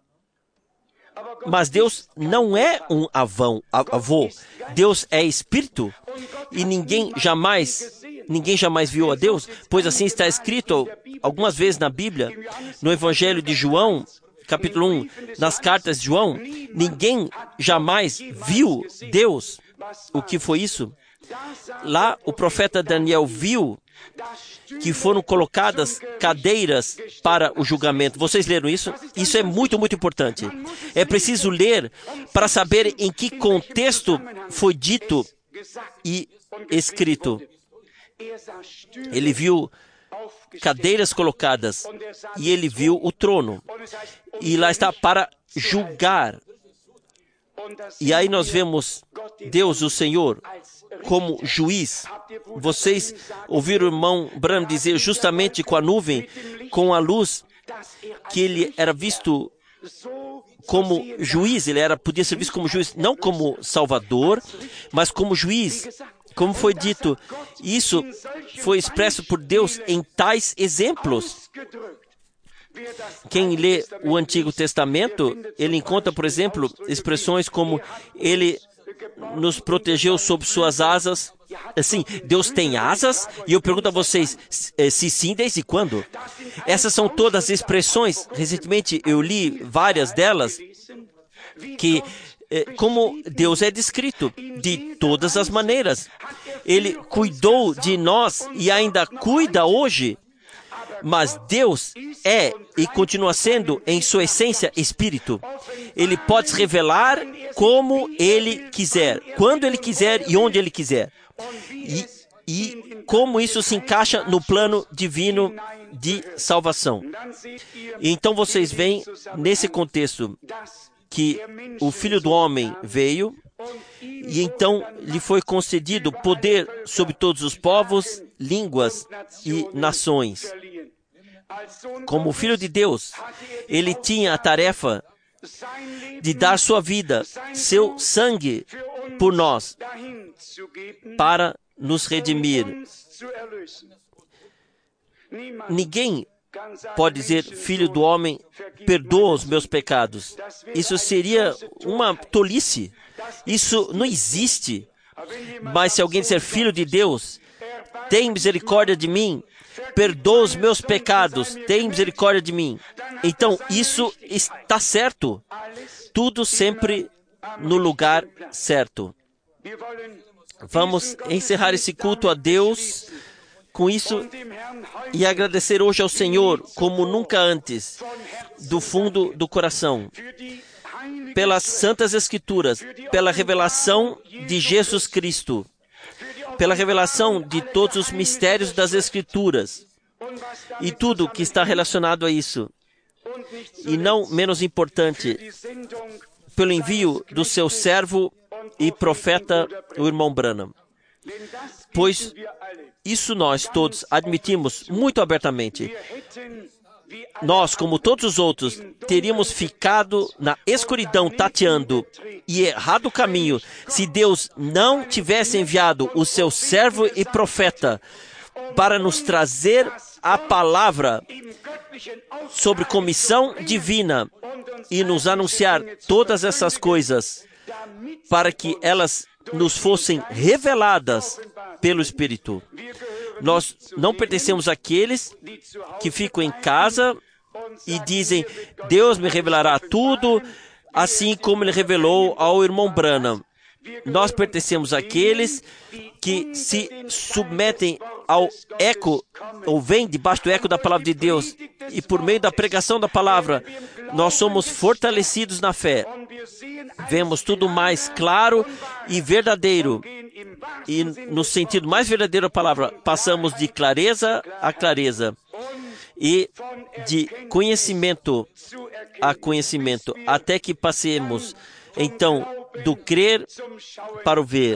Mas Deus não é um avô. Deus é espírito. E ninguém jamais viu a Deus, pois assim está escrito algumas vezes na Bíblia, no Evangelho de João, capítulo 1, nas cartas de João, ninguém jamais viu Deus. O que foi isso? Lá o profeta Daniel viu que foram colocadas cadeiras para o julgamento. Vocês leram isso? Isso é muito, muito importante. É preciso ler para saber em que contexto foi dito e escrito. Ele viu cadeiras colocadas e ele viu o trono. E lá está para julgar. E aí nós vemos Deus, o Senhor, como juiz. Vocês ouviram o irmão Branham dizer justamente com a nuvem, com a luz, que ele era visto como juiz, podia ser visto como juiz, não como salvador, mas como juiz. Como foi dito, isso foi expresso por Deus em tais exemplos. Quem lê o Antigo Testamento, ele encontra, por exemplo, expressões como ele nos protegeu sob suas asas. Assim, Deus tem asas? E eu pergunto a vocês, se sim, desde quando? Essas são todas expressões. Recentemente eu li várias delas que como Deus é descrito de todas as maneiras. Ele cuidou de nós e ainda cuida hoje. Mas Deus é e continua sendo, em sua essência, Espírito. Ele pode se revelar como Ele quiser, quando Ele quiser e onde Ele quiser. E como isso se encaixa no plano divino de salvação. E então vocês veem, nesse contexto, que o Filho do Homem veio e então lhe foi concedido poder sobre todos os povos, línguas e nações. Como Filho de Deus, ele tinha a tarefa de dar sua vida, seu sangue por nós, para nos redimir. Ninguém pode dizer, Filho do Homem, perdoa os meus pecados. Isso seria uma tolice. Isso não existe. Mas se alguém disser, Filho de Deus, tem misericórdia de mim, perdoa os meus pecados, tem misericórdia de mim. Então, isso está certo. Tudo sempre no lugar certo. Vamos encerrar esse culto a Deus com isso e agradecer hoje ao Senhor, como nunca antes, do fundo do coração, pelas Santas Escrituras, pela revelação de Jesus Cristo, pela revelação de todos os mistérios das Escrituras e tudo que está relacionado a isso. E não menos importante, pelo envio do seu servo e profeta, o irmão Branham. pois isso nós todos admitimos muito abertamente. Nós, como todos os outros, teríamos ficado na escuridão tateando e errado o caminho se Deus não tivesse enviado o seu servo e profeta para nos trazer a palavra sobre comissão divina e nos anunciar todas essas coisas para que elas nos fossem reveladas pelo Espírito. Nós não pertencemos àqueles que ficam em casa e dizem, Deus me revelará tudo, assim como Ele revelou ao irmão Branham. Nós pertencemos àqueles que se submetem ao eco, ou vêm debaixo do eco da palavra de Deus, e por meio da pregação da palavra, nós somos fortalecidos na fé. Vemos tudo mais claro e verdadeiro. E no sentido mais verdadeiro da palavra, passamos de clareza a clareza. E de conhecimento a conhecimento, até que passemos, então, do crer para o ver.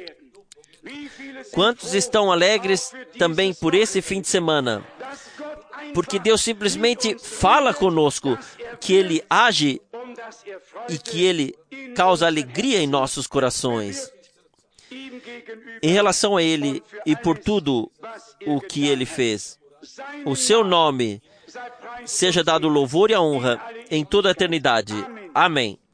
Quantos estão alegres também por esse fim de semana? Porque Deus simplesmente fala conosco, que Ele age e que Ele causa alegria em nossos corações. Em relação a Ele e por tudo o que Ele fez, o seu nome seja dado louvor e a honra em toda a eternidade. Amém.